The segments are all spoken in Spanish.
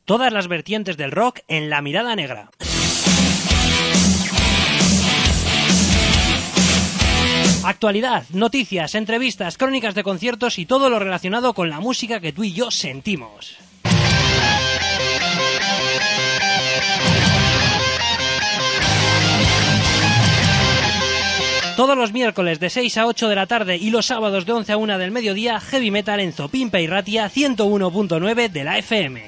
Todas las vertientes del rock en La Mirada Negra. Actualidad, noticias, entrevistas, crónicas de conciertos y todo lo relacionado con la música que tú y yo sentimos. Todos los miércoles de 6 a 8 de la tarde y los sábados de 11 a 1 del mediodía, Heavy Metal en Zopimpa y Ratia 101.9 de la FM.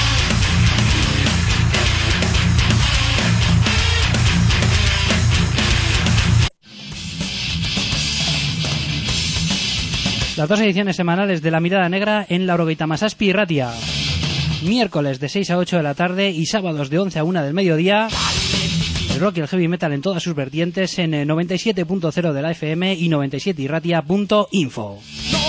Las dos ediciones semanales de La Mirada Negra en Laurogeita Masazpi y Ratia. Miércoles de 6 a 8 de la tarde y sábados de 11 a 1 del mediodía. El rock y el heavy metal en todas sus vertientes en 97.0 de la FM y 97irratia.info.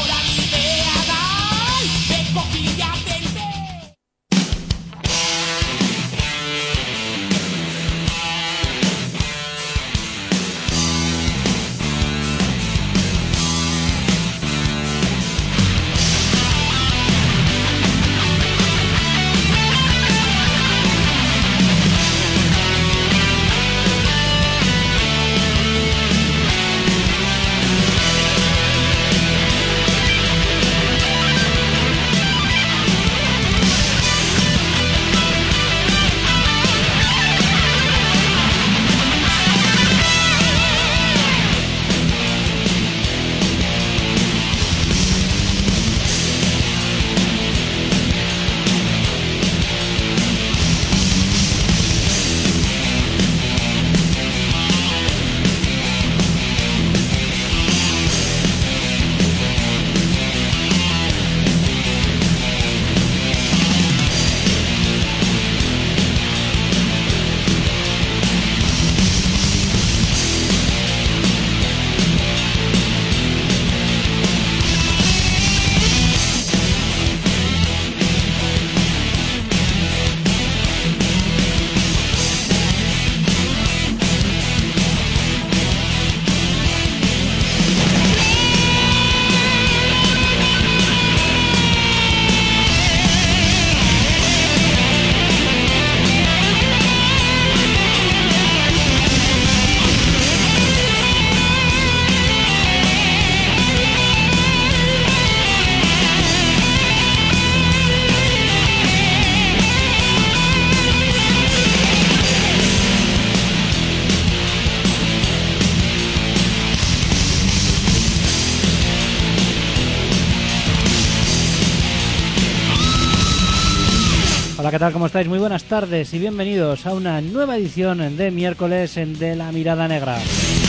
Hola, ¿qué tal? ¿Cómo estáis? Muy buenas tardes y bienvenidos a una nueva edición de miércoles de La Mirada Negra.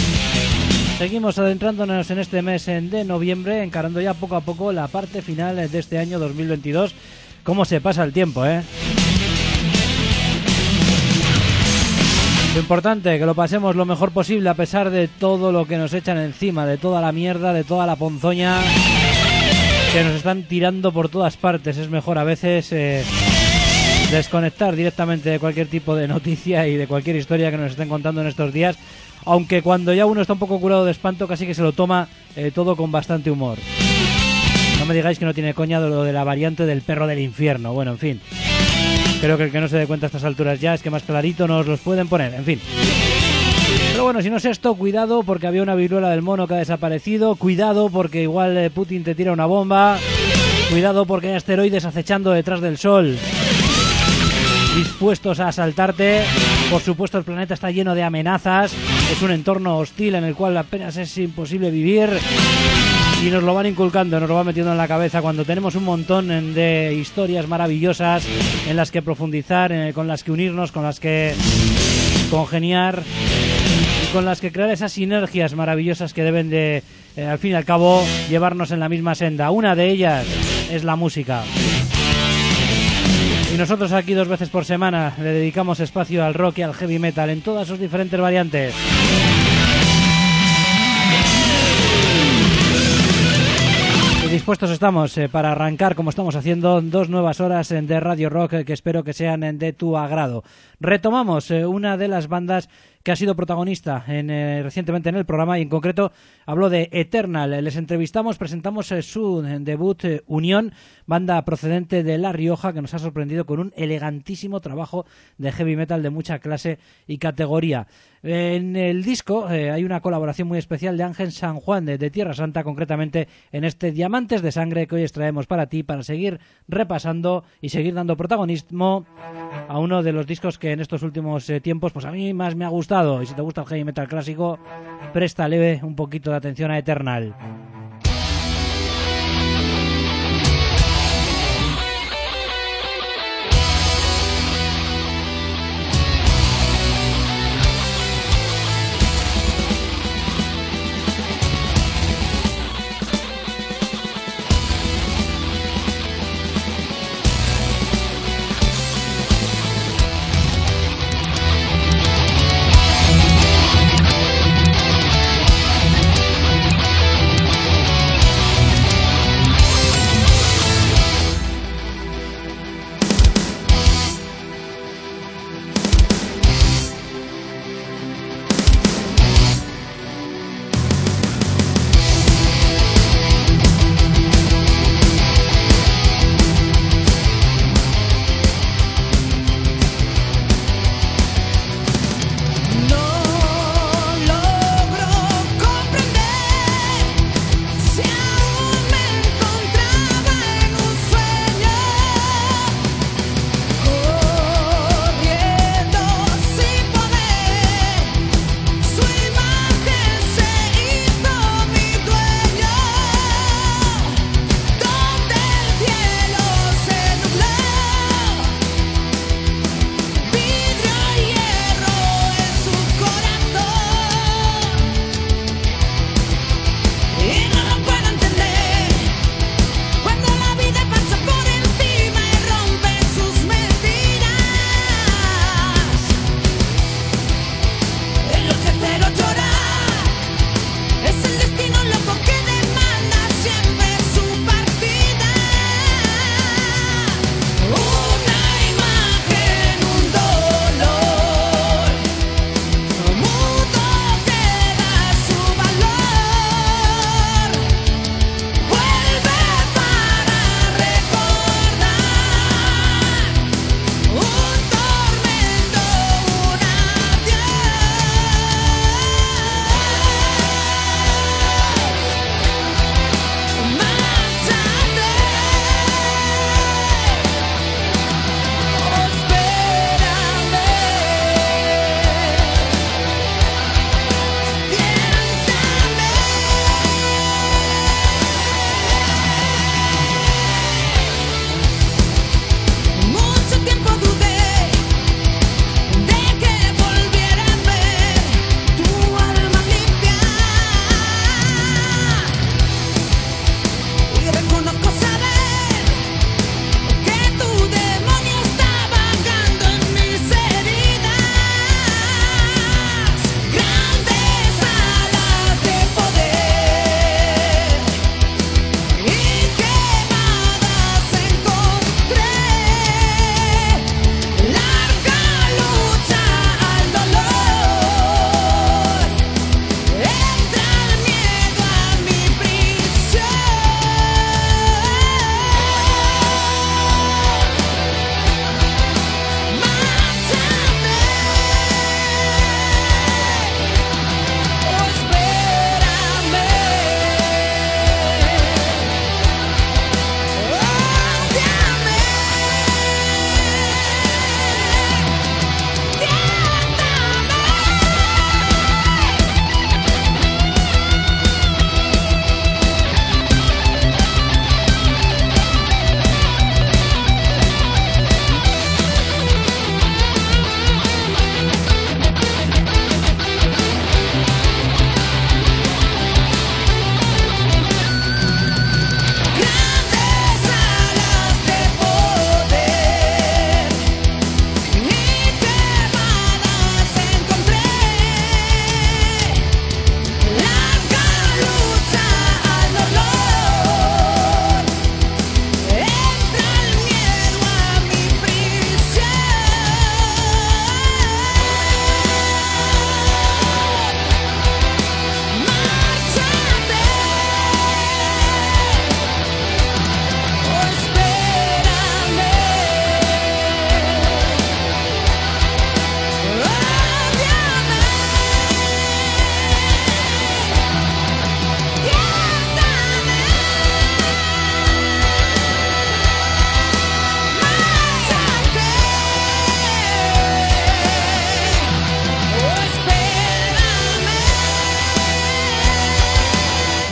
Seguimos adentrándonos en este mes de noviembre, encarando ya poco a poco la parte final de este año 2022. ¿Cómo se pasa el tiempo, eh? Lo importante, que lo pasemos lo mejor posible a pesar de todo lo que nos echan encima, de toda la mierda, de toda la ponzoña que nos están tirando por todas partes. Es mejor a veces desconectar directamente de cualquier tipo de noticia y de cualquier historia que nos estén contando en estos días, aunque cuando ya uno está un poco curado de espanto casi que se lo toma todo con bastante humor. No me digáis que no tiene coña de lo de la variante del perro del infierno. Bueno, en fin, creo que el que no se dé cuenta a estas alturas ya es que más clarito nos los pueden poner, en fin. Pero bueno, si no es esto, cuidado porque había una viruela del mono que ha desaparecido, cuidado porque igual Putin te tira una bomba, cuidado porque hay asteroides acechando detrás del sol, dispuestos a asaltarte. Por supuesto, el planeta está lleno de amenazas, es un entorno hostil en el cual apenas es imposible vivir y nos lo van inculcando, nos lo van metiendo en la cabeza cuando tenemos un montón de historias maravillosas en las que profundizar, con las que unirnos, con las que congeniar y con las que crear esas sinergias maravillosas que deben de, al fin y al cabo, llevarnos en la misma senda. Una de ellas es la música. Y nosotros aquí 2 veces por semana le dedicamos espacio al rock y al heavy metal en todas sus diferentes variantes. Y dispuestos estamos para arrancar, como estamos haciendo, 2 nuevas horas de Radio Rock que espero que sean de tu agrado. Retomamos una de las bandas que ha sido protagonista recientemente en el programa, y en concreto habló de Eternal. Les presentamos su debut, Unión, banda procedente de La Rioja, que nos ha sorprendido con un elegantísimo trabajo de heavy metal de mucha clase y categoría. En el disco hay una colaboración muy especial de Ángel San Juan de Tierra Santa, concretamente en este Diamantes de Sangre que hoy extraemos para ti, para seguir repasando y seguir dando protagonismo a uno de los discos que en estos últimos tiempos pues a mí más me ha gustado. Y si te gusta el heavy metal clásico, préstale un poquito de atención a Eternal.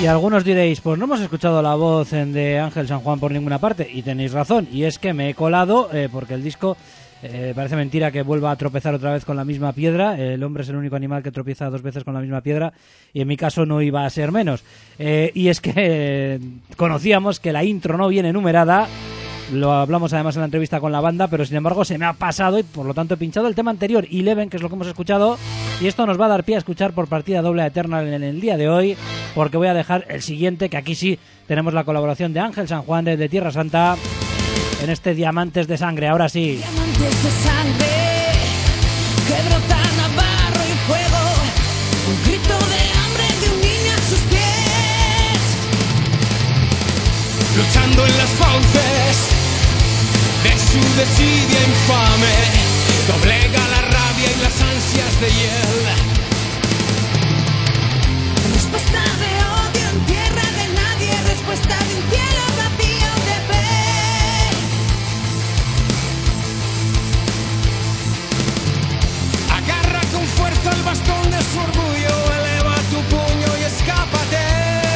Y algunos diréis, pues no hemos escuchado la voz de Ángel San Juan por ninguna parte, y tenéis razón, y es que me he colado porque el disco parece mentira que vuelva a tropezar otra vez con la misma piedra. El hombre es el único animal que tropieza 2 veces con la misma piedra, y en mi caso no iba a ser menos. Y es que conocíamos que la intro no viene numerada. Lo hablamos además en la entrevista con la banda, pero sin embargo se me ha pasado y por lo tanto he pinchado el tema anterior, Eleven, que es lo que hemos escuchado, y esto nos va a dar pie a escuchar por partida doble a Eternal en el día de hoy, porque voy a dejar el siguiente, que aquí sí tenemos la colaboración de Ángel San Juan de Tierra Santa en este Diamantes de Sangre. Ahora sí. Diamantes de sangre que brotan a barro y fuego, un grito de hambre de un niño a sus pies, luchando en las fauces de su desidia infame, doblega la rabia y las ansias de hiel. respuesta de odio en tierra de nadie, respuesta de un cielo vacío de fe. Agarra con fuerza el bastón de su orgullo, eleva tu puño y escápate.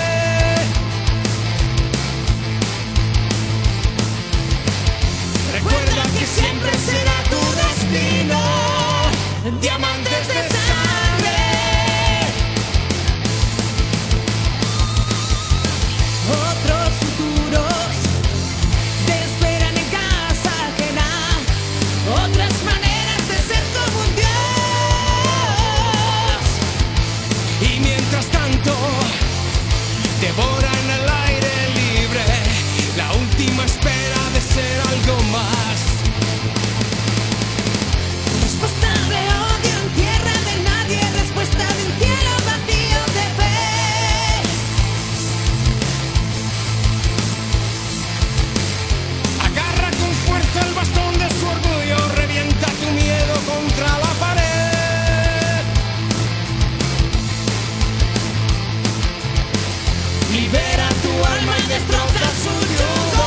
Recuerda que siempre será tu destino. Diamantes de sangre. Otros futuros te esperan en casa ajena, otras maneras de ser como un dios. Y mientras tanto, devoran el aire libre, la última espera de ser algo más. Respuesta de odio en tierra de nadie, respuesta de un cielo vacío de fe. Agarra con fuerza el bastón de su orgullo, revienta tu miedo contra la pared. Libera tu alma y destroza su yugo.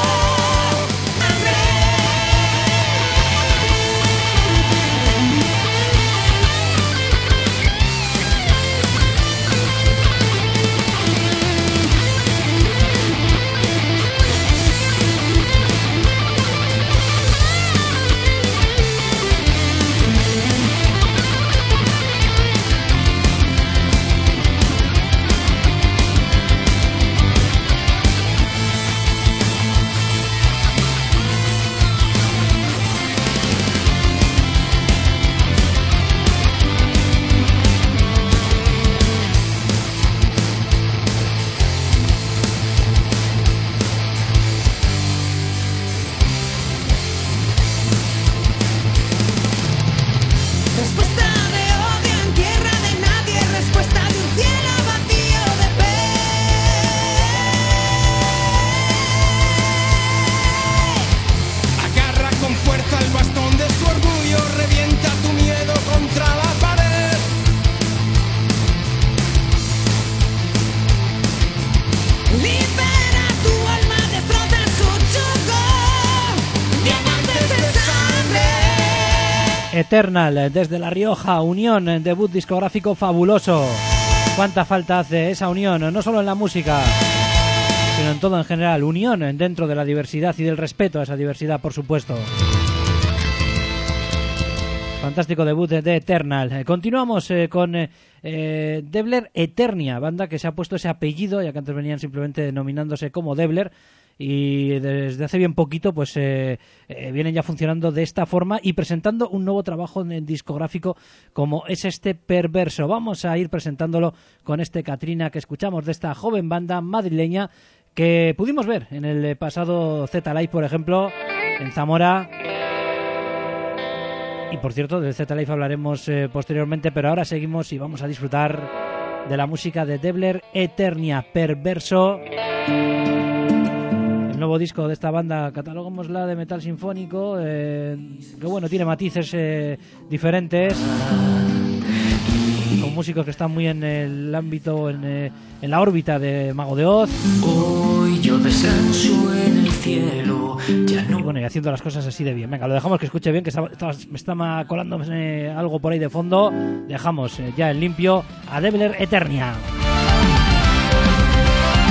Respuesta de odio en tierra de nadie, respuesta de un cielo vacío de fe. Agarra con fuerza el bastón de su orgullo, revienta tu miedo contra la pared. Libera tu alma, destroza su yugo. Diamantes de sangre. Eternal, desde La Rioja, unión, debut discográfico fabuloso. Cuánta falta hace esa unión, no solo en la música, sino en todo en general. Unión dentro de la diversidad y del respeto a esa diversidad, por supuesto. Fantástico debut de Eternal. Continuamos con Debler Eternia, banda que se ha puesto ese apellido, ya que antes venían simplemente denominándose como Debler, y desde hace bien poquito pues vienen ya funcionando de esta forma y presentando un nuevo trabajo en discográfico como es este Perverso. Vamos a ir presentándolo con este Katrina que escuchamos de esta joven banda madrileña que pudimos ver en el pasado Z-Live, por ejemplo, en Zamora. Y por cierto, del Z-Live hablaremos posteriormente, pero ahora seguimos y vamos a disfrutar de la música de Debler Eternia, Perverso. El nuevo disco de esta banda, catalogámosla de metal sinfónico, que bueno, tiene matices diferentes, con músicos que están muy en el ámbito, en la órbita de Mago de Oz. Hoy yo descanso en el cielo, ya no. Y bueno, y haciendo las cosas así de bien. Venga, lo dejamos que escuche bien, que me está colándome algo por ahí de fondo. Dejamos ya en limpio a Debler Eternia.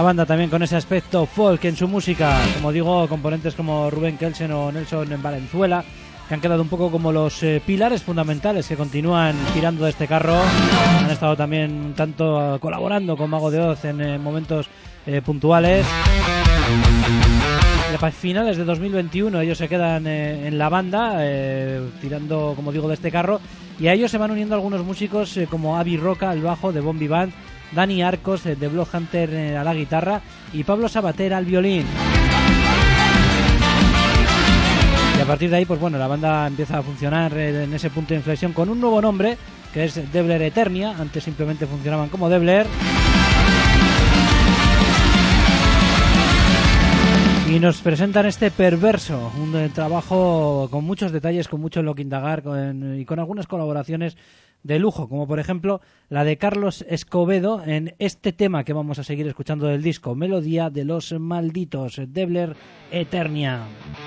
banda también con ese aspecto folk en su música, como digo, componentes como Rubén Kelsen o Nelson en Valenzuela, que han quedado un poco como los pilares fundamentales que continúan tirando de este carro. Han estado también un tanto colaborando con Mago de Oz en momentos puntuales. Y a finales de 2021 ellos se quedan en la banda, tirando, como digo, de este carro, y a ellos se van uniendo algunos músicos como Avi Roca al bajo de Bombi Band, Dani Arcos de Blood Hunter a la guitarra y Pablo Sabater al violín. Y a partir de ahí, pues bueno, la banda empieza a funcionar en ese punto de inflexión con un nuevo nombre, que es Debler Eternia. Antes simplemente funcionaban como Debler. Y nos presentan este Perverso, un trabajo con muchos detalles, con mucho en lo que indagar y con algunas colaboraciones de lujo, como por ejemplo la de Carlos Escobedo en este tema que vamos a seguir escuchando del disco, Melodía de los Malditos, Debler Eternia.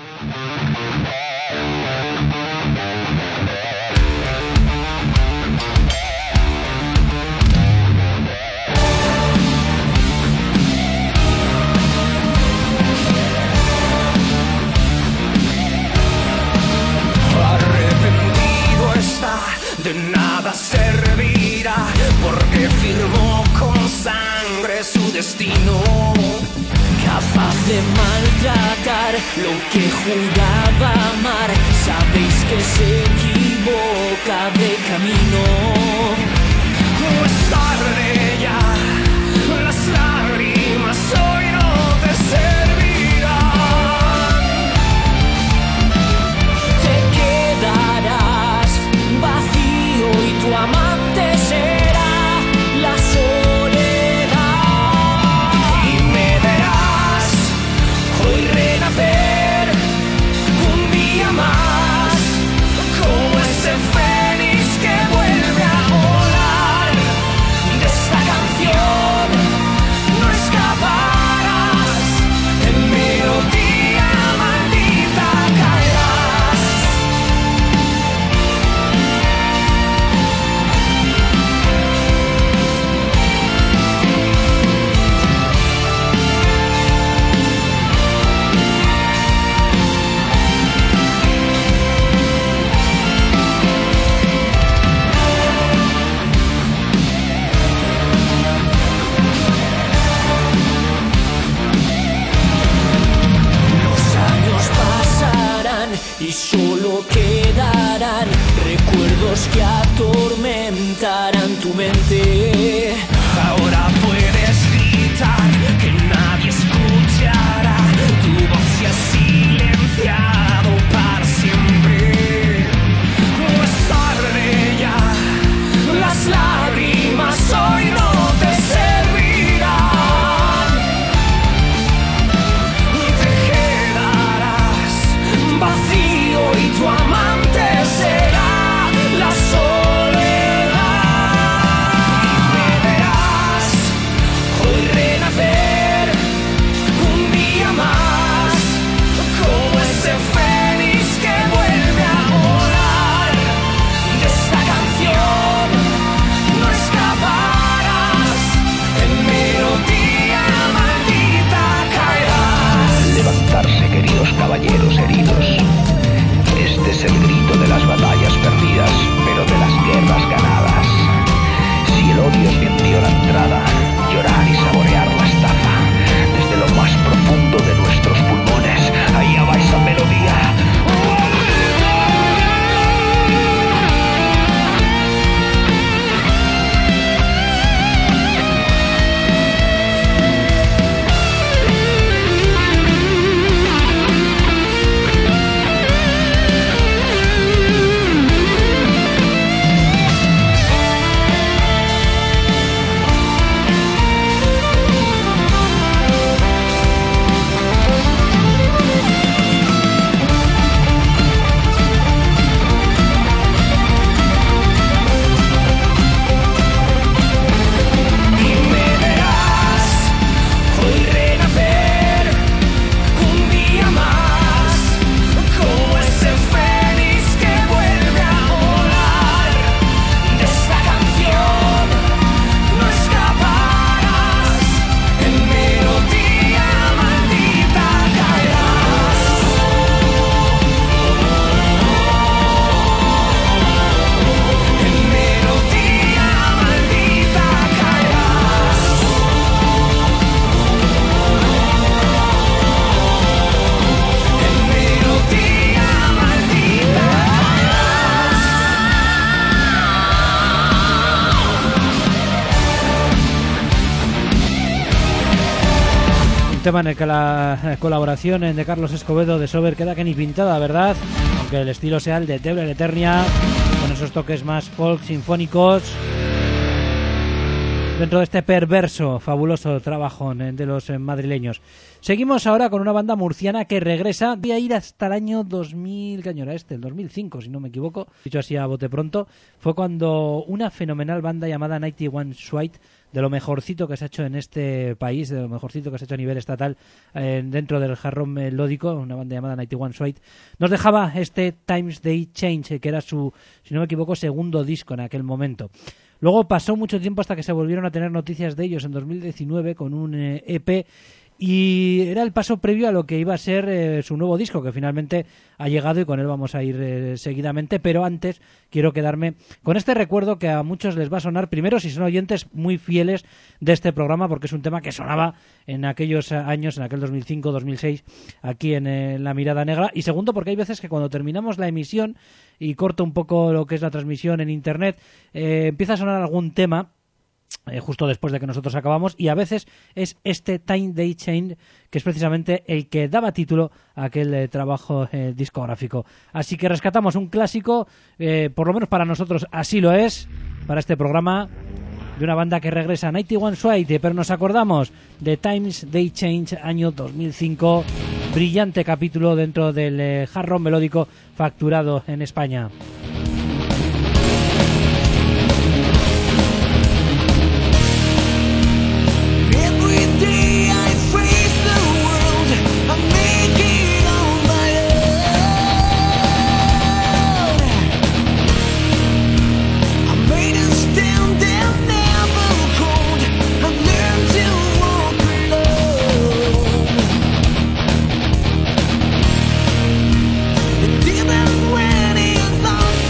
Arrepentido está, de nada servirá, porque firmó con sangre su destino. Capaz de maltratar lo que juraba amar, sabéis que se equivoca de camino. No es tarde ya, las lágrimas hoy no te servirán. Te quedarás vacío y tu amante será la soledad. Y me verás hoy renacer un día más, como ese fénix que vuelve a volar. tema en el que la colaboración de Carlos Escobedo de Sober queda que ni pintada, ¿verdad? Aunque el estilo sea el de Debra Eternia, con esos toques más folk sinfónicos, dentro de este perverso, fabuloso trabajo de los madrileños. Seguimos ahora con una banda murciana que regresa. Voy a ir hasta el año 2000, ¿qué año era este? El 2005, si no me equivoco. Dicho así a bote pronto, fue cuando una fenomenal banda llamada 91 Suite, de lo mejorcito que se ha hecho en este país, de lo mejorcito que se ha hecho a nivel estatal dentro del hard rock melódico, una banda llamada 91 Suite, nos dejaba este Times They Change, que era su, si no me equivoco, segundo disco en aquel momento. Luego pasó mucho tiempo hasta que se volvieron a tener noticias de ellos en 2019 con un EP, y era el paso previo a lo que iba a ser su nuevo disco, que finalmente ha llegado y con él vamos a ir seguidamente. Pero antes quiero quedarme con este recuerdo que a muchos les va a sonar, primero si son oyentes muy fieles de este programa, porque es un tema que sonaba en aquellos años, en aquel 2005-2006, aquí en La Mirada Negra, y segundo porque hay veces que cuando terminamos la emisión y corto un poco lo que es la transmisión en internet, empieza a sonar algún tema justo después de que nosotros acabamos, y a veces es este Time They Change, que es precisamente el que daba título a aquel trabajo discográfico. Así que rescatamos un clásico, por lo menos para nosotros así lo es, para este programa, de una banda que regresa, 91 Suite, pero nos acordamos de Times They Change, año 2005, brillante capítulo dentro del hard rock melódico facturado en España. Even when it's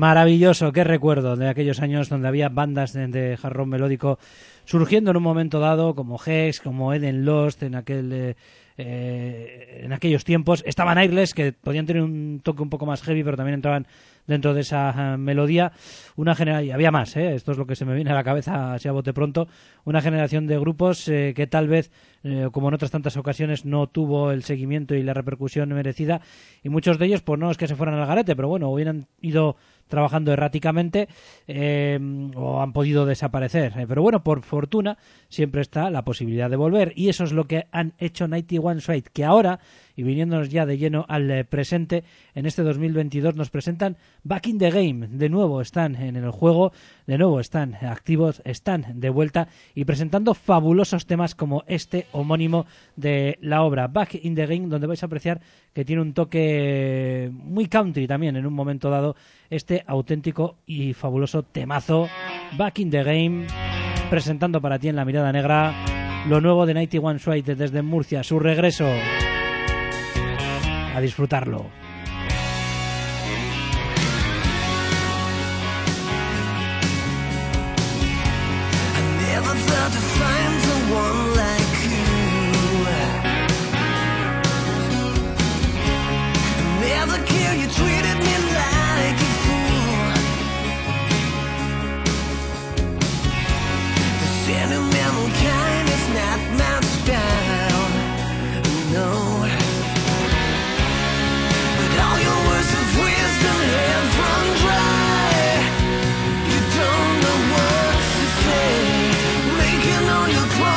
Maravilloso, qué recuerdo de aquellos años donde había bandas de hard rock melódico surgiendo en un momento dado, como Hex, como Eden Lost, en aquellos tiempos. Estaban Airless, que podían tener un toque un poco más heavy, pero también entraban dentro de esa melodía. Y había más, esto es lo que se me viene a la cabeza así a bote pronto. Una generación de grupos que tal vez, como en otras tantas ocasiones, no tuvo el seguimiento y la repercusión merecida, y muchos de ellos, pues no es que se fueran al garete, pero bueno, hubieran ido trabajando erráticamente o han podido desaparecer. Pero bueno, por fortuna siempre está la posibilidad de volver, y eso es lo que han hecho 91 Suite, que ahora, y viniéndonos ya de lleno al presente, en este 2022 nos presentan Back in the Game. De nuevo están en el juego, de nuevo están activos, están de vuelta y presentando fabulosos temas como este homónimo de la obra, Back in the Game, donde vais a apreciar que tiene un toque muy country también en un momento dado, este auténtico y fabuloso temazo, Back in the Game, presentando para ti en La Mirada Negra lo nuevo de 91 Suite desde Murcia, su regreso. A disfrutarlo. All your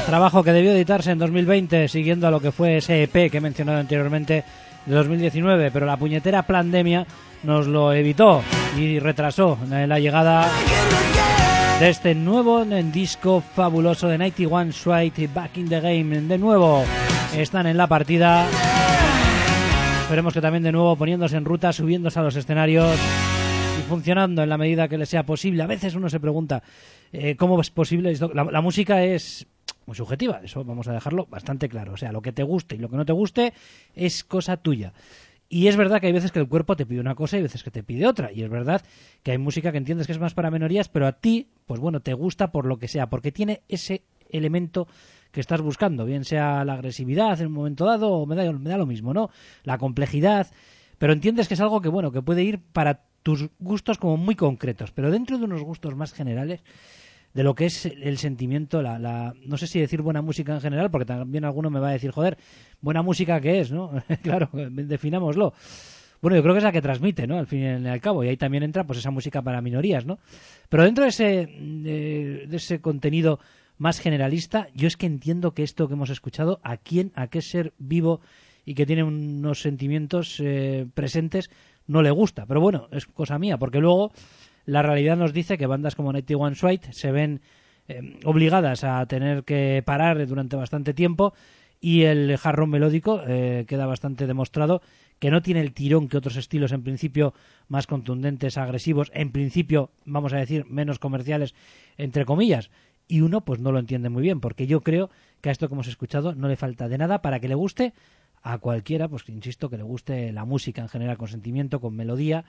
Trabajo que debió editarse en 2020, siguiendo a lo que fue ese EP que he mencionado anteriormente de 2019, pero la puñetera pandemia nos lo evitó y retrasó la llegada de este nuevo disco fabuloso de 91 Swipe, Back in the Game. De nuevo están en la partida. Esperemos que también de nuevo poniéndose en ruta, subiéndose a los escenarios y funcionando en la medida que les sea posible. A veces uno se pregunta cómo es posible esto. La música es muy subjetiva, eso vamos a dejarlo bastante claro. O sea, lo que te guste y lo que no te guste es cosa tuya. Y es verdad que hay veces que el cuerpo te pide una cosa y veces que te pide otra. Y es verdad que hay música que entiendes que es más para minorías, pero a ti, pues bueno, te gusta por lo que sea, porque tiene ese elemento que estás buscando, bien sea la agresividad en un momento dado, o me da lo mismo, ¿no? La complejidad, pero entiendes que es algo que, bueno, que puede ir para tus gustos como muy concretos, pero dentro de unos gustos más generales de lo que es el sentimiento, no sé si decir buena música en general, porque también alguno me va a decir, joder, buena música ¿qué es, no? Claro, definámoslo. Bueno, yo creo que es la que transmite, ¿no? Al fin y al cabo, y ahí también entra pues esa música para minorías, ¿no? Pero dentro de ese contenido más generalista, yo es que entiendo que esto que hemos escuchado, a qué ser vivo y que tiene unos sentimientos presentes, no le gusta. Pero bueno, es cosa mía, porque luego la realidad nos dice que bandas como 91 Swipe se ven obligadas a tener que parar durante bastante tiempo, y el hard rock melódico queda bastante demostrado que no tiene el tirón que otros estilos en principio más contundentes, agresivos, en principio, vamos a decir, menos comerciales, entre comillas, y uno pues no lo entiende muy bien, porque yo creo que a esto que hemos escuchado no le falta de nada para que le guste a cualquiera, pues insisto, que le guste la música en general, con sentimiento, con melodía,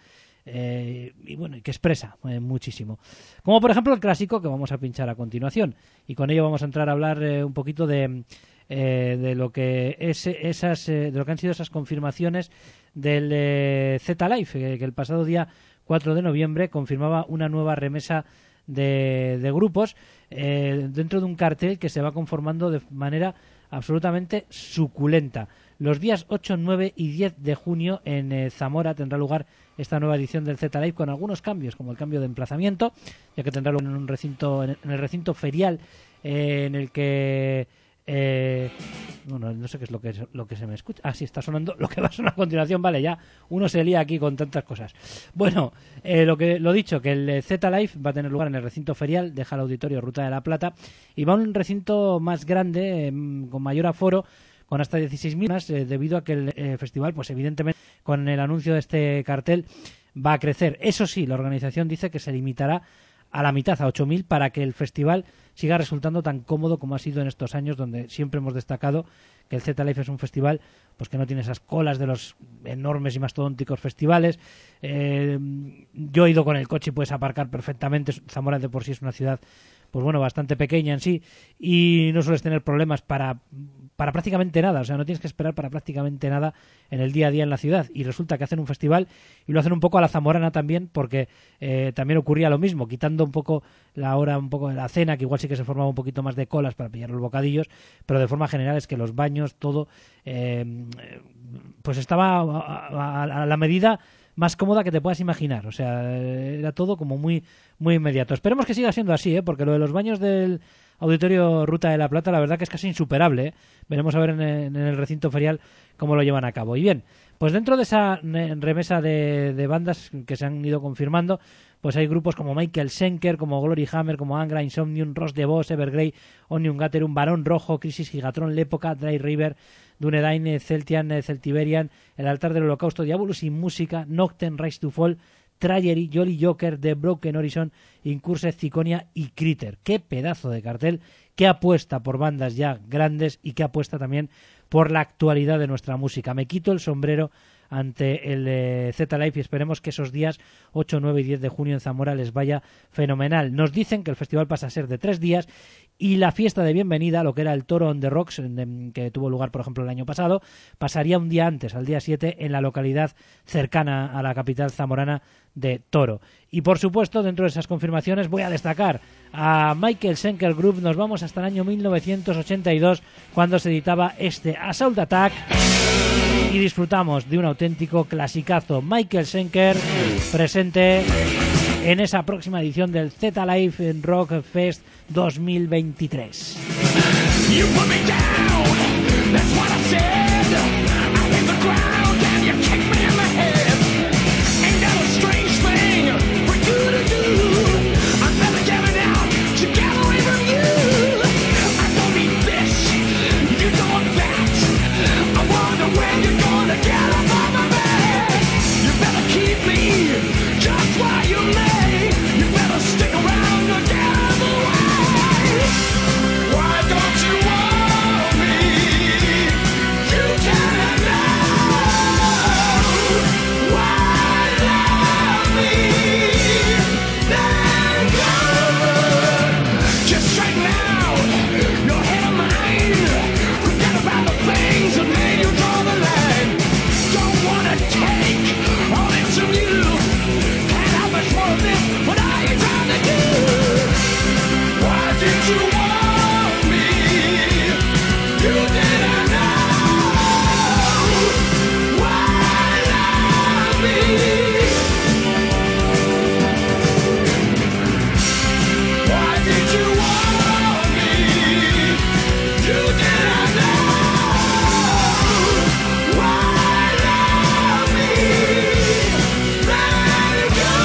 y bueno, y que expresa muchísimo, como por ejemplo el clásico que vamos a pinchar a continuación, y con ello vamos a entrar a hablar un poquito de lo que es de lo que han sido esas confirmaciones del Z-Live, que el pasado día 4 de noviembre confirmaba una nueva remesa de grupos dentro de un cartel que se va conformando de manera absolutamente suculenta. Los días 8, 9 y 10 de junio en Zamora tendrá lugar esta nueva edición del Z-Live, con algunos cambios, como el cambio de emplazamiento, ya que tendrá lugar en un recinto, en el recinto ferial, en el que bueno, no sé qué es lo que se me escucha. Ah, sí, está sonando lo que va a sonar a continuación. Vale, ya uno se lía aquí con tantas cosas. Bueno, lo dicho, que el Z-Live va a tener lugar en el recinto ferial, deja el auditorio Ruta de la Plata, y va a un recinto más grande, con mayor aforo, con hasta 16.000, debido a que el festival, pues evidentemente, con el anuncio de este cartel, va a crecer. Eso sí, la organización dice que se limitará a la mitad, a 8.000, para que el festival siga resultando tan cómodo como ha sido en estos años, donde siempre hemos destacado que el Z-Live es un festival pues que no tiene esas colas de los enormes y mastodónticos festivales. Yo he ido con el coche y puedes aparcar perfectamente. Zamora de por sí es una ciudad, pues bueno, bastante pequeña en sí, y no sueles tener problemas para prácticamente nada. O sea, no tienes que esperar para prácticamente nada en el día a día en la ciudad, y resulta que hacen un festival y lo hacen un poco a la zamorana también, porque también ocurría lo mismo, quitando un poco la hora, un poco de la cena, que igual sí que se formaba un poquito más de colas para pillar los bocadillos, pero de forma general es que los baños, todo pues estaba a la medida más cómoda que te puedas imaginar. O sea, era todo como muy, muy inmediato. Esperemos que siga siendo así, porque lo de los baños del Auditorio Ruta de la Plata, la verdad que es casi insuperable. Veremos a ver en el recinto ferial cómo lo llevan a cabo. Y bien, pues dentro de esa remesa de bandas que se han ido confirmando, pues hay grupos como Michael Schenker, como Glory Hammer, como Angra, Insomnium, Ross the Boss, Evergrey, Omnium Gatherum, Barón Rojo, Crisis, Gigatron, Lépoca, Dry River, Dunedain, Celtian, Celtiberian, El Altar del Holocausto, Diabolus in Música, Noctem, Rise to Fall, Trajery, Jolly Joker, The Broken Horizon, Incurse, Ziconia y Critter. ¡Qué pedazo de cartel! ¡Qué apuesta por bandas ya grandes! Y qué apuesta también por la actualidad de nuestra música. Me quito el sombrero ante el Z-Live y esperemos que esos días 8, 9 y 10 de junio en Zamora les vaya fenomenal. Nos dicen que el festival pasa a ser de 3 días y la fiesta de bienvenida, lo que era el Toro on the Rocks, que tuvo lugar, por ejemplo, el año pasado, pasaría un día antes, al día 7, en la localidad cercana a la capital zamorana de Toro. Y por supuesto, dentro de esas confirmaciones voy a destacar a Michael Schenker Group. Nos vamos hasta el año 1982, cuando se editaba este Assault Attack, y disfrutamos de un auténtico clasicazo. Michael Schenker presente en esa próxima edición del Z-Live Rock Fest 2023. You put me down, that's what I said. I hit the ground and you kicked me in the head. Ain't that a strange thing for you to do? I'm never getting out to get away from you. I don't need this, you don't want that. I wonder when you're gonna get up on my bed. You better keep me just while you may. You better stick around or get out of the way. Why don't you want me? You can't know. Why love me? Then go. Just straighten out your head of mine. Forget about the things that made you draw the line. Don't wanna take all this from you. Can't have much more of this. What are you trying to do? Why did you want me? You didn't know. Why love me? Why did you want me? You didn't know. Why love me? Let it go.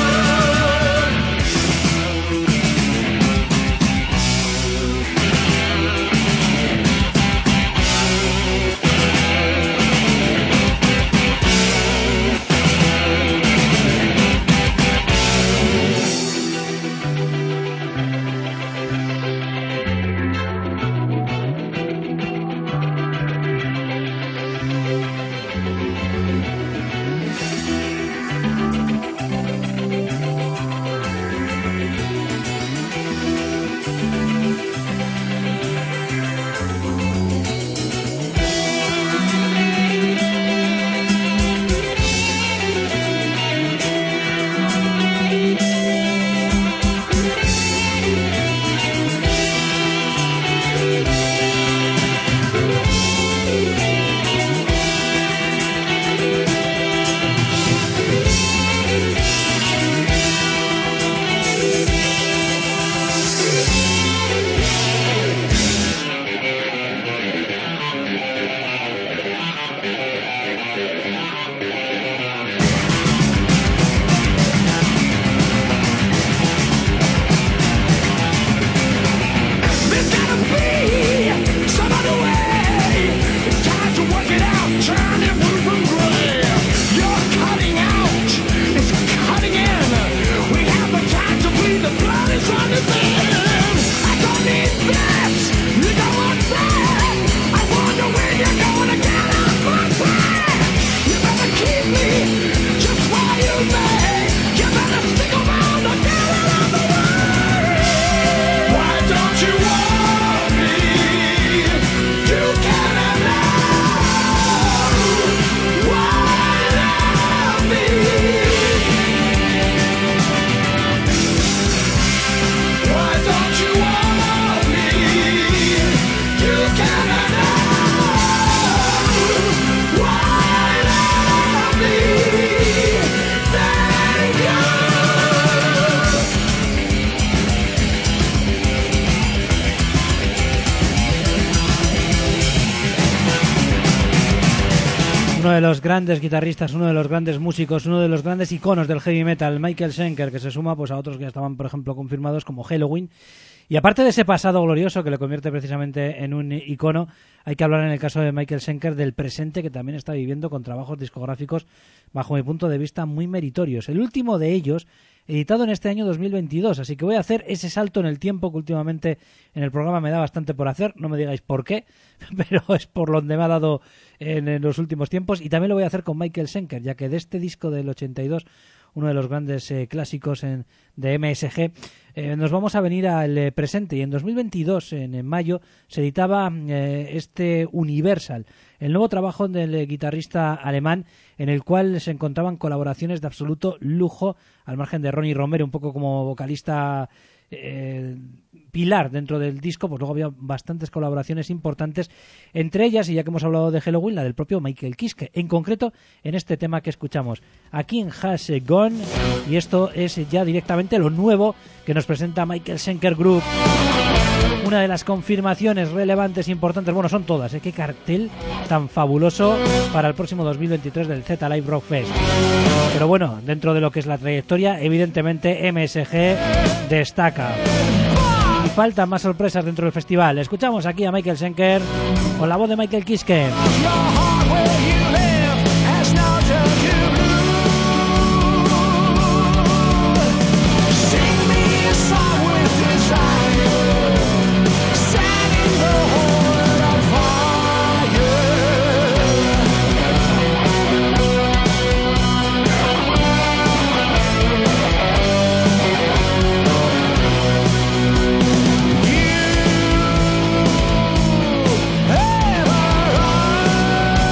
There's gotta be some other way. It's time to work it out, turn it blue from gray. You're cutting out, it's cutting in. We have the time to bleed, the blood is running thin. I don't need this, you don't want that. I wonder when you're gonna get off my back. You better keep me just while you may. You better stick around or get out of the way. Why don't you want me? You can't know. Why love me? Why don't you want me? You can't know. Why love me? Then go. Uno de los grandes guitarristas, uno de los grandes músicos, uno de los grandes iconos del heavy metal, Michael Schenker, que se suma pues a otros que ya estaban, por ejemplo, confirmados como Halloween. Y aparte de ese pasado glorioso que le convierte precisamente en un icono, hay que hablar en el caso de Michael Schenker del presente que también está viviendo con trabajos discográficos, bajo mi punto de vista, muy meritorios. El último de ellos, editado en este año 2022, así que voy a hacer ese salto en el tiempo que últimamente en el programa me da bastante por hacer, no me digáis por qué, pero es por donde me ha dado en los últimos tiempos, y también lo voy a hacer con Michael Schenker, ya que de este disco del 82, uno de los grandes clásicos de MSG, nos vamos a venir al presente, y en 2022, en mayo, se editaba este Universal, el nuevo trabajo del guitarrista alemán, en el cual se encontraban colaboraciones de absoluto lujo, al margen de Ronnie Romero, un poco como vocalista pilar dentro del disco, pues luego había bastantes colaboraciones importantes, entre ellas, y ya que hemos hablado de Helloween, la del propio Michael Kiske, en concreto en este tema que escuchamos, A King Has Gone, y esto es ya directamente lo nuevo que nos presenta Michael Schenker Group. Una de las confirmaciones relevantes e importantes, bueno, son todas, qué cartel tan fabuloso para el próximo 2023 del Z Live Rock Fest. Pero bueno, dentro de lo que es la trayectoria, evidentemente MSG destaca. Y faltan más sorpresas dentro del festival. Escuchamos aquí a Michael Schenker con la voz de Michael Kiske. Ever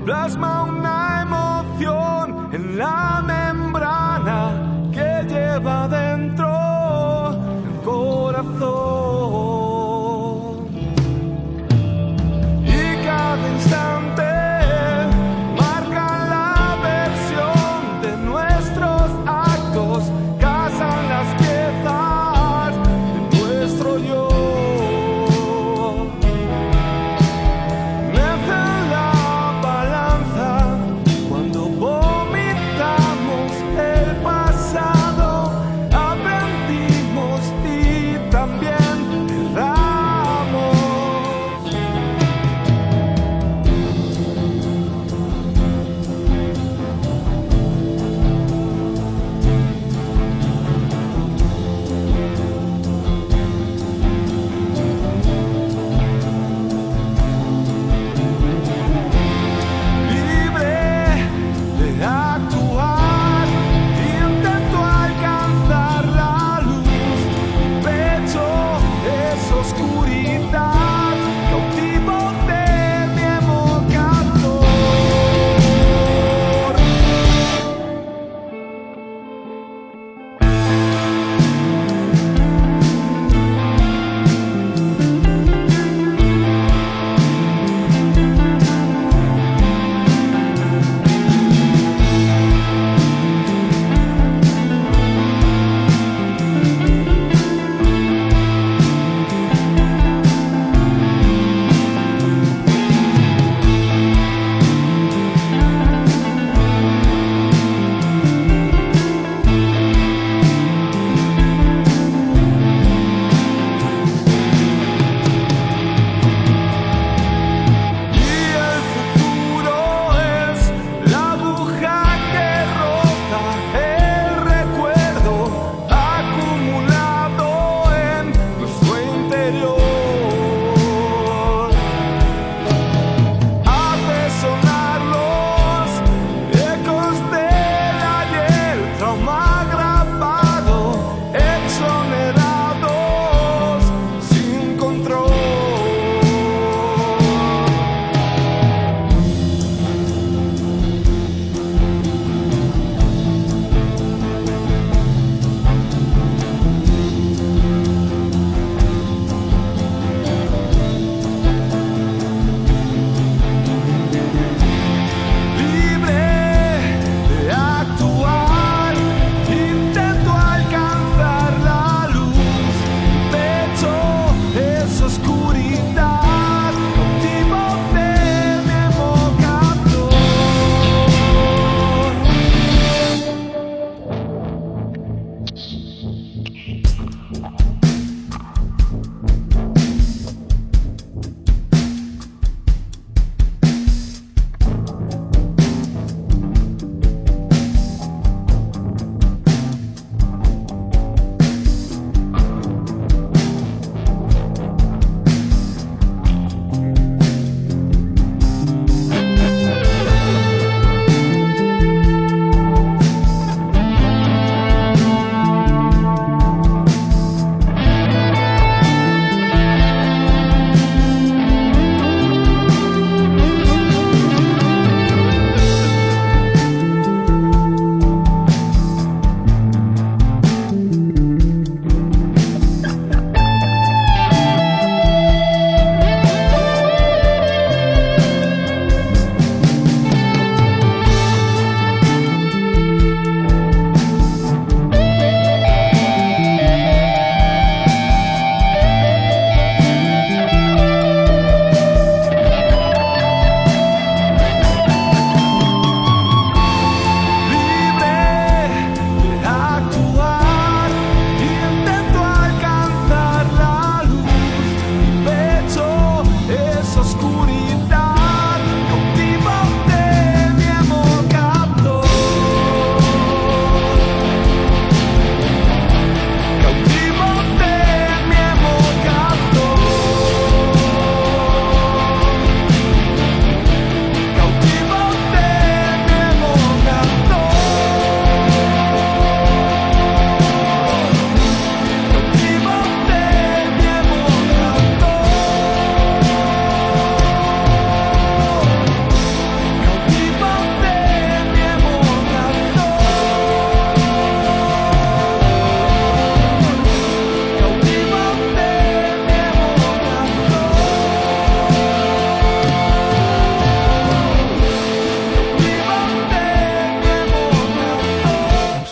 plasma una emoción en la membrana que lleva dentro el corazón. Y cada instante marca la versión de nuestros actos, casan las piezas de nuestro yo. Mecen la balanza cuando vomitamos.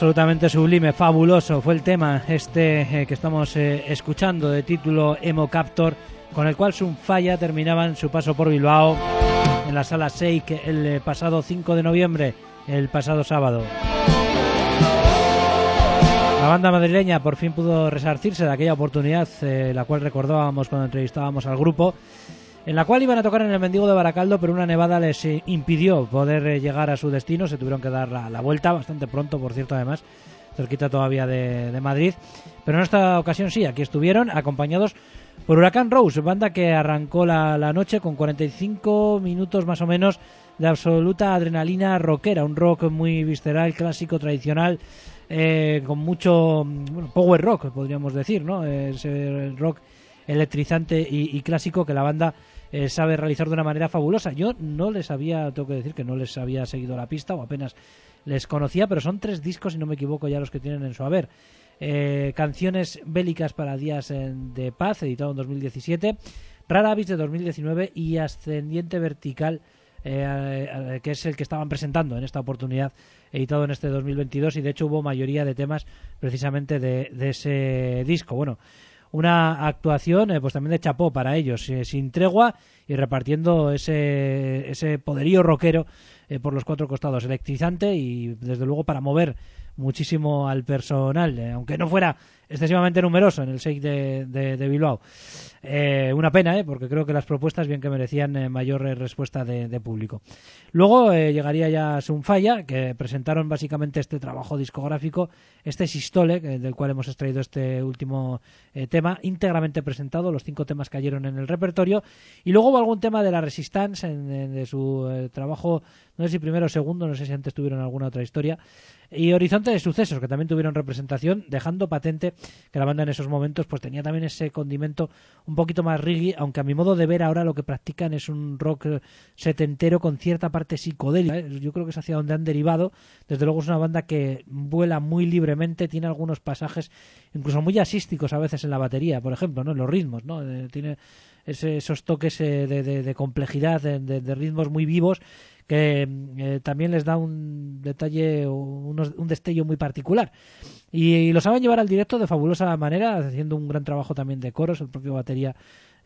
Absolutamente sublime, fabuloso fue el tema que estamos escuchando, de título Emo Captor, con el cual Sunfalla terminaban su paso por Bilbao en la Sala Seik el pasado 5 de noviembre, el pasado sábado. La banda madrileña por fin pudo resarcirse de aquella oportunidad, la cual recordábamos cuando entrevistábamos al grupo, en la cual iban a tocar en el Mendigo de Baracaldo, pero una nevada les impidió poder llegar a su destino. Se tuvieron que dar la vuelta bastante pronto, por cierto, además, cerquita todavía de Madrid. Pero en esta ocasión sí, aquí estuvieron acompañados por Huracán Rose, banda que arrancó la noche con 45 minutos más o menos de absoluta adrenalina rockera, un rock muy visceral, clásico, tradicional, con mucho power rock, podríamos decir, ¿no? Ese rock electrizante y clásico que la banda sabe realizar de una manera fabulosa. Yo no les había, tengo que decir que no les había seguido la pista, o apenas les conocía, pero son 3 discos, si no me equivoco, ya los que tienen en su haber. Canciones bélicas para días de paz, editado en 2017, Rara Avis de 2019 y Ascendiente Vertical, que es el que estaban presentando en esta oportunidad, editado en este 2022, y de hecho hubo mayoría de temas precisamente de ese disco. Bueno, una actuación pues también de chapó para ellos, sin tregua y repartiendo ese poderío rockero por los 4 costados, electrizante y desde luego para mover muchísimo al personal, aunque no fuera excesivamente numeroso en el Seik de Bilbao. Una pena, porque creo que las propuestas bien que merecían mayor respuesta de público. Luego llegaría ya Sunfalla, que presentaron básicamente este trabajo discográfico, este Sistole, del cual hemos extraído este último tema, íntegramente presentado. Los 5 temas cayeron en el repertorio, y luego hubo algún tema de la Resistance de su trabajo, no sé si primero o segundo, no sé si antes tuvieron alguna otra historia, y Horizonte de Sucesos, que también tuvieron representación, dejando patente que la banda en esos momentos pues tenía también ese condimento un poquito más reggae, aunque a mi modo de ver ahora lo que practican es un rock setentero con cierta parte psicodélica, Yo creo que es hacia donde han derivado. Desde luego es una banda que vuela muy libremente, tiene algunos pasajes incluso muy jazzísticos a veces en la batería, por ejemplo, ¿no? En los ritmos, ¿no? Tiene esos toques de complejidad, de ritmos muy vivos, que también les da un detalle, un destello muy particular, y lo saben llevar al directo de fabulosa manera, haciendo un gran trabajo también de coros. El propio batería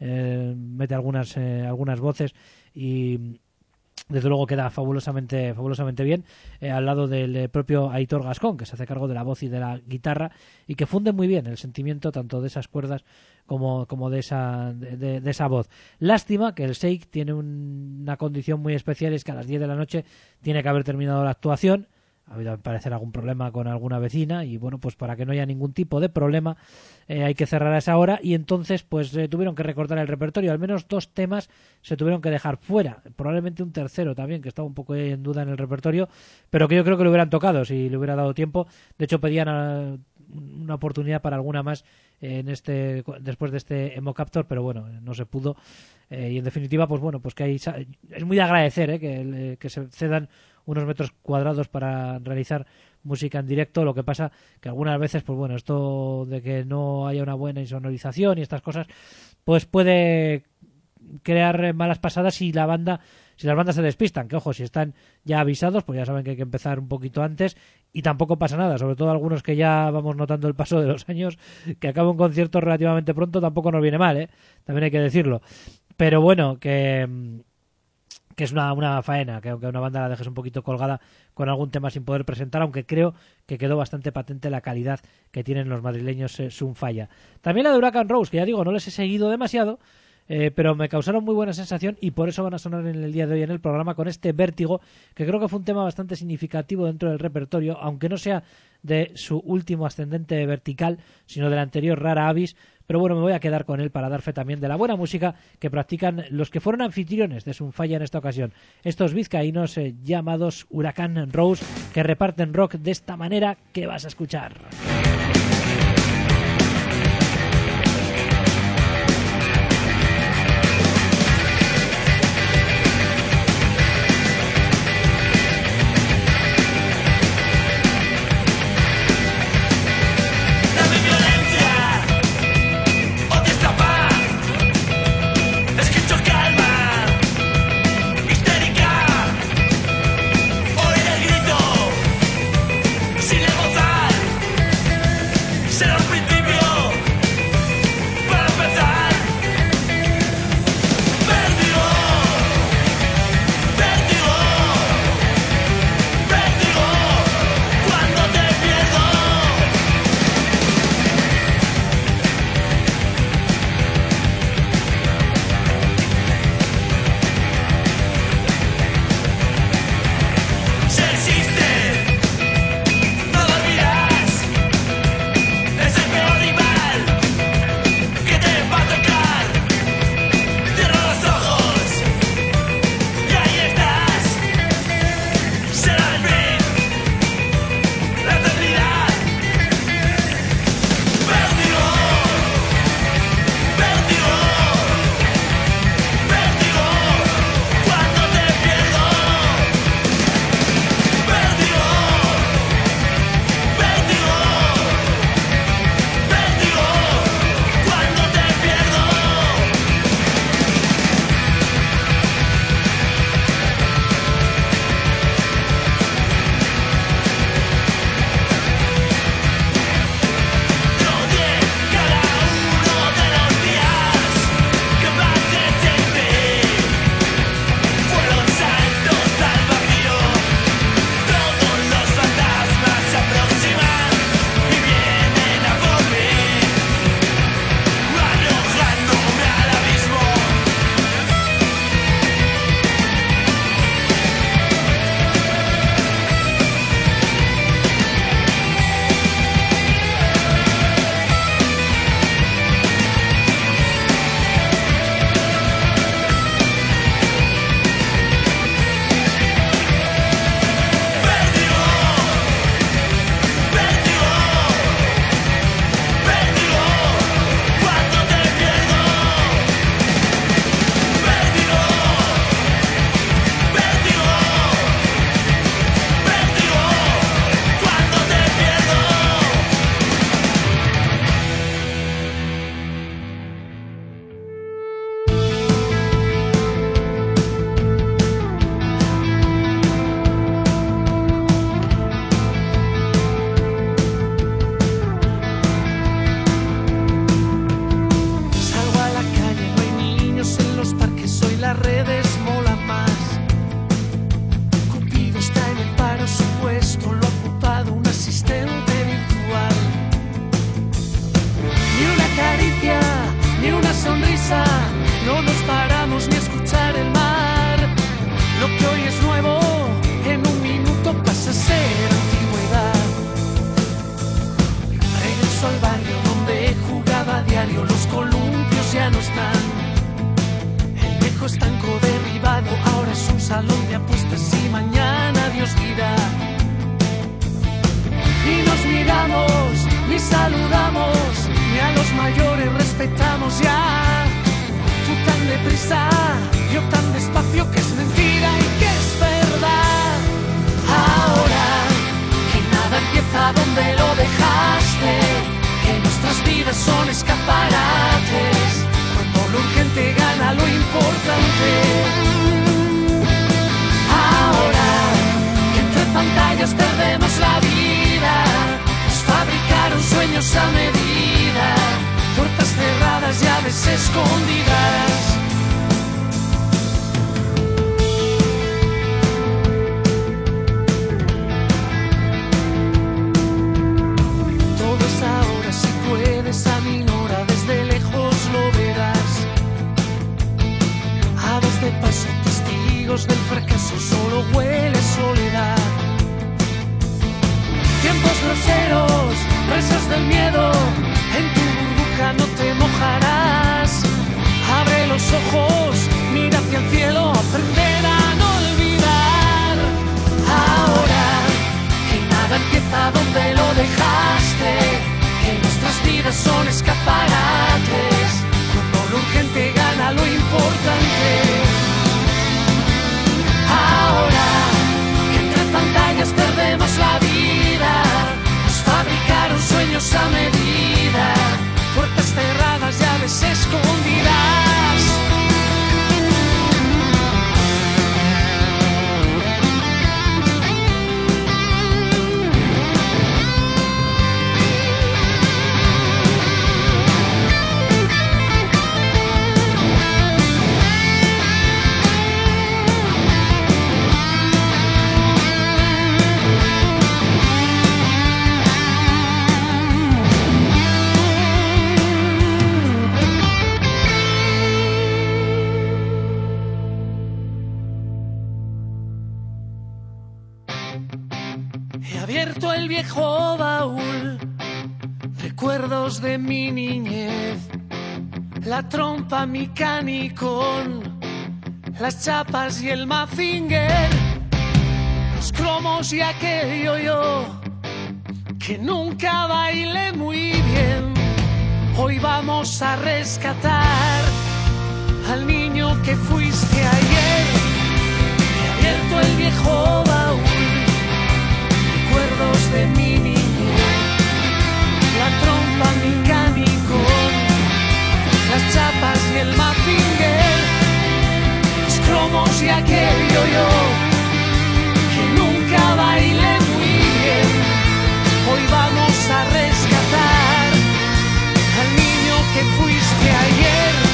mete algunas voces y desde luego queda fabulosamente bien, al lado del propio Aitor Gascón, que se hace cargo de la voz y de la guitarra, y que funde muy bien el sentimiento tanto de esas cuerdas como de esa voz. Lástima que el Seik tiene una condición muy especial, es que a las 10 de la noche tiene que haber terminado la actuación. Ha habido, al parecer, algún problema con alguna vecina, y bueno, pues para que no haya ningún tipo de problema hay que cerrar a esa hora, y entonces pues tuvieron que recortar el repertorio. Al menos 2 temas se tuvieron que dejar fuera, probablemente un tercero también, que estaba un poco en duda en el repertorio, pero que yo creo que lo hubieran tocado si le hubiera dado tiempo. De hecho pedían una oportunidad para alguna más después de este Emo Captor, pero bueno, no se pudo, y en definitiva pues bueno, pues que es muy de agradecer que se cedan unos metros cuadrados para realizar música en directo. Lo que pasa que algunas veces, pues bueno, esto de que no haya una buena insonorización y estas cosas, pues puede crear malas pasadas si las bandas se despistan, que ojo, si están ya avisados, pues ya saben que hay que empezar un poquito antes, y tampoco pasa nada, sobre todo algunos que ya vamos notando el paso de los años, que acaba un concierto relativamente pronto, tampoco nos viene mal, también hay que decirlo. Pero bueno, que es una faena, que aunque una banda la dejes un poquito colgada con algún tema sin poder presentar, aunque creo que quedó bastante patente la calidad que tienen los madrileños Sunfalla. También la de Huracán Rose, que ya digo, no les he seguido demasiado, pero me causaron muy buena sensación, y por eso van a sonar en el día de hoy en el programa con este Vértigo, que creo que fue un tema bastante significativo dentro del repertorio, aunque no sea de su último Ascendente Vertical, sino del anterior Rara Avis. Pero bueno, me voy a quedar con él para dar fe también de la buena música que practican los que fueron anfitriones de Sunfalla en esta ocasión, estos vizcaínos llamados Huracán Rose, que reparten rock de esta manera que vas a escuchar. Sin el gozar ni saludamos, ni a los mayores respetamos ya. Tú tan deprisa, yo tan despacio, que es mentira y que es verdad. Ahora que nada empieza donde lo dejaste, que nuestras vidas son escaparates, cuando lo urgente gana lo importante. Ahora que entre pantallas perdemos la vida, nos fabricaron sueños a medida, puertas cerradas, llaves escondidas. Todo es ahora, si puedes, aminora, desde lejos lo verás. A dos de paso, testigos del fracaso, solo huele soledad. Tiempos groseros, presas del miedo, en tu burbuja no te mojarás. Abre los ojos, mira hacia el cielo, aprender a no olvidar. Ahora que nada empieza donde lo dejaste, que nuestras vidas son escaparates, cuando lo urgente gana lo importante. Ahora que entre pantallas perdemos la vida, nos fabricaron sueños a medida, puertas cerradas, llaves escondidas. He abierto el viejo baúl, recuerdos de mi niñez, la trompa, mi canicón, las chapas y el Mazinger, los cromos y aquel yo-yo que nunca bailé muy bien. Hoy vamos a rescatar al niño que fuiste ayer. He abierto el viejo baúl, recuerdos de mi niñez, la trompa, mi canicón, las chapas y el Mazinger, los cromos y aquel yo-yo que nunca bailé muy bien. Hoy vamos a rescatar al niño que fuiste ayer.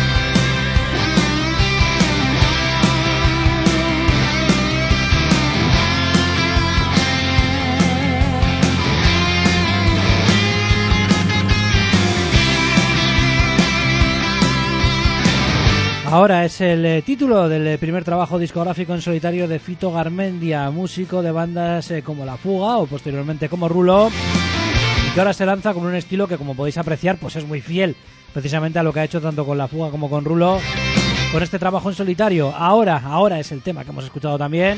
Ahora es el título del primer trabajo discográfico en solitario de Fito Garmendia, músico de bandas como La Fuga o posteriormente como Rulo, y que ahora se lanza con un estilo que, como podéis apreciar, pues es muy fiel precisamente a lo que ha hecho tanto con La Fuga como con Rulo, con este trabajo en solitario. Ahora es el tema que hemos escuchado también.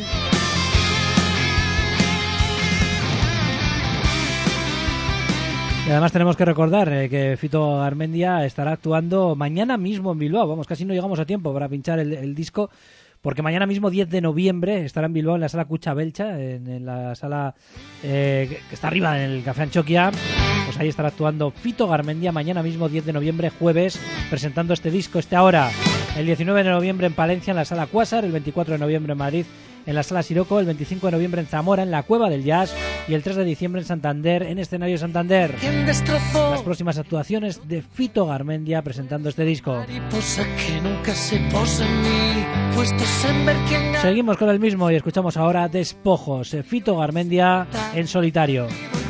Y además tenemos que recordar que Fito Garmendia estará actuando mañana mismo en Bilbao. Vamos, casi no llegamos a tiempo para pinchar el disco, porque mañana mismo, 10 de noviembre, estará en Bilbao en la sala Cucha Belcha, en la sala que está arriba en el Café Anchoquia. Pues ahí estará actuando Fito Garmendia mañana mismo, 10 de noviembre, jueves, presentando este disco, Ahora. El 19 de noviembre en Palencia, en la sala Cuásar, el 24 de noviembre en Madrid, en la sala Siroco, el 25 de noviembre en Zamora, en la Cueva del Jazz, y el 3 de diciembre en Santander, en Escenario Santander. Las próximas actuaciones de Fito Garmendia presentando este disco. Que nunca se posa en mí, puestos en ver quién gana. Seguimos con el mismo y escuchamos ahora Despojos, Fito Garmendia en solitario.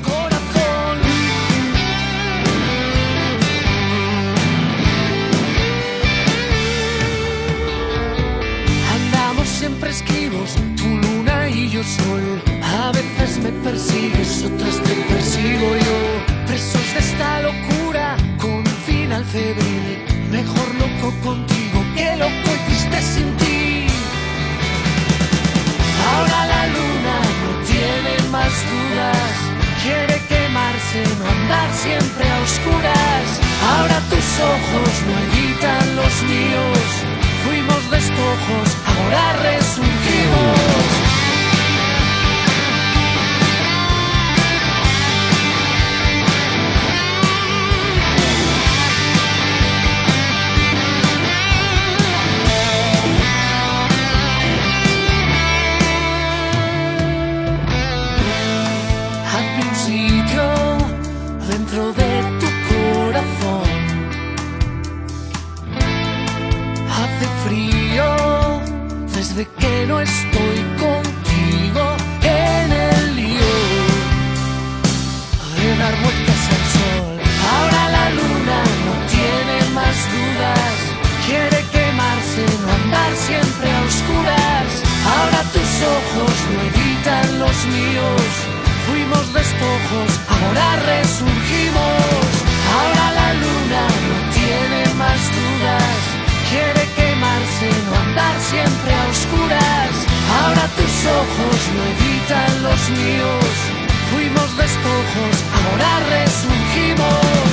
Siempre esquivos, tu luna y yo sol. A veces me persigues, otras te persigo yo. Presos de esta locura con final febril. Mejor loco contigo que loco y triste sin ti. Ahora la luna no tiene más dudas. Quiere quemarse, no andar ojos no evitan los míos. Fuimos despojos, ahora resurgimos. Hazme un sitio dentro de tu corazón. Hace frío desde que no estoy contigo en el lío de dar vueltas al sol. Ahora la luna no tiene más dudas, quiere quemarse, no andar siempre a oscuras. Ahora tus ojos no evitan los míos. Fuimos despojos, ahora resurgimos. Ahora la luna no tiene más dudas, quiere quemarse, no andar siempre a oscuras. Ahora tus ojos no evitan los míos. Fuimos despojos, ahora resurgimos.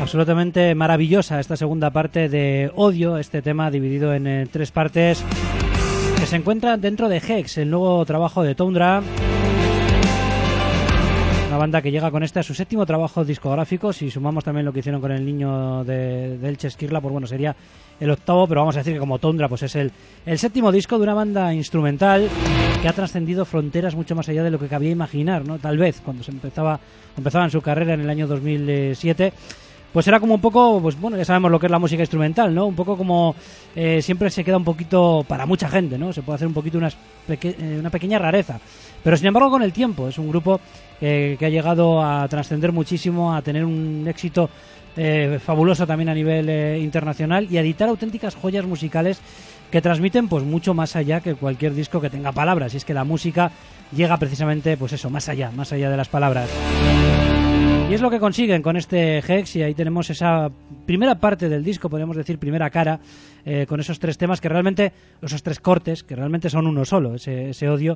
absolutamente maravillosa esta segunda parte de Odio, este tema dividido en 3 partes que se encuentra dentro de Hex, el nuevo trabajo de Tundra. Una banda que llega con este a su 7º trabajo discográfico. Si sumamos también lo que hicieron con el niño de Elche Esquirla, pues bueno, sería el 8º, pero vamos a decir que como Tundra pues es el 7º disco de una banda instrumental que ha trascendido fronteras mucho más allá de lo que cabía imaginar, ¿no? Tal vez cuando empezaban su carrera en el año 2007, pues era como un poco, pues bueno, ya sabemos lo que es la música instrumental, ¿no? Un poco como siempre se queda un poquito para mucha gente, ¿no? Se puede hacer un poquito una pequeña rareza. Pero sin embargo con el tiempo es un grupo que ha llegado a trascender muchísimo, a tener un éxito fabuloso también a nivel internacional y a editar auténticas joyas musicales que transmiten pues mucho más allá que cualquier disco que tenga palabras. Y es que la música llega precisamente pues eso, más allá de las palabras. Y es lo que consiguen con este Hex, y ahí tenemos esa primera parte del disco, podríamos decir primera cara, con esos 3 temas que realmente, esos 3 cortes, que realmente son uno solo, ese Odio.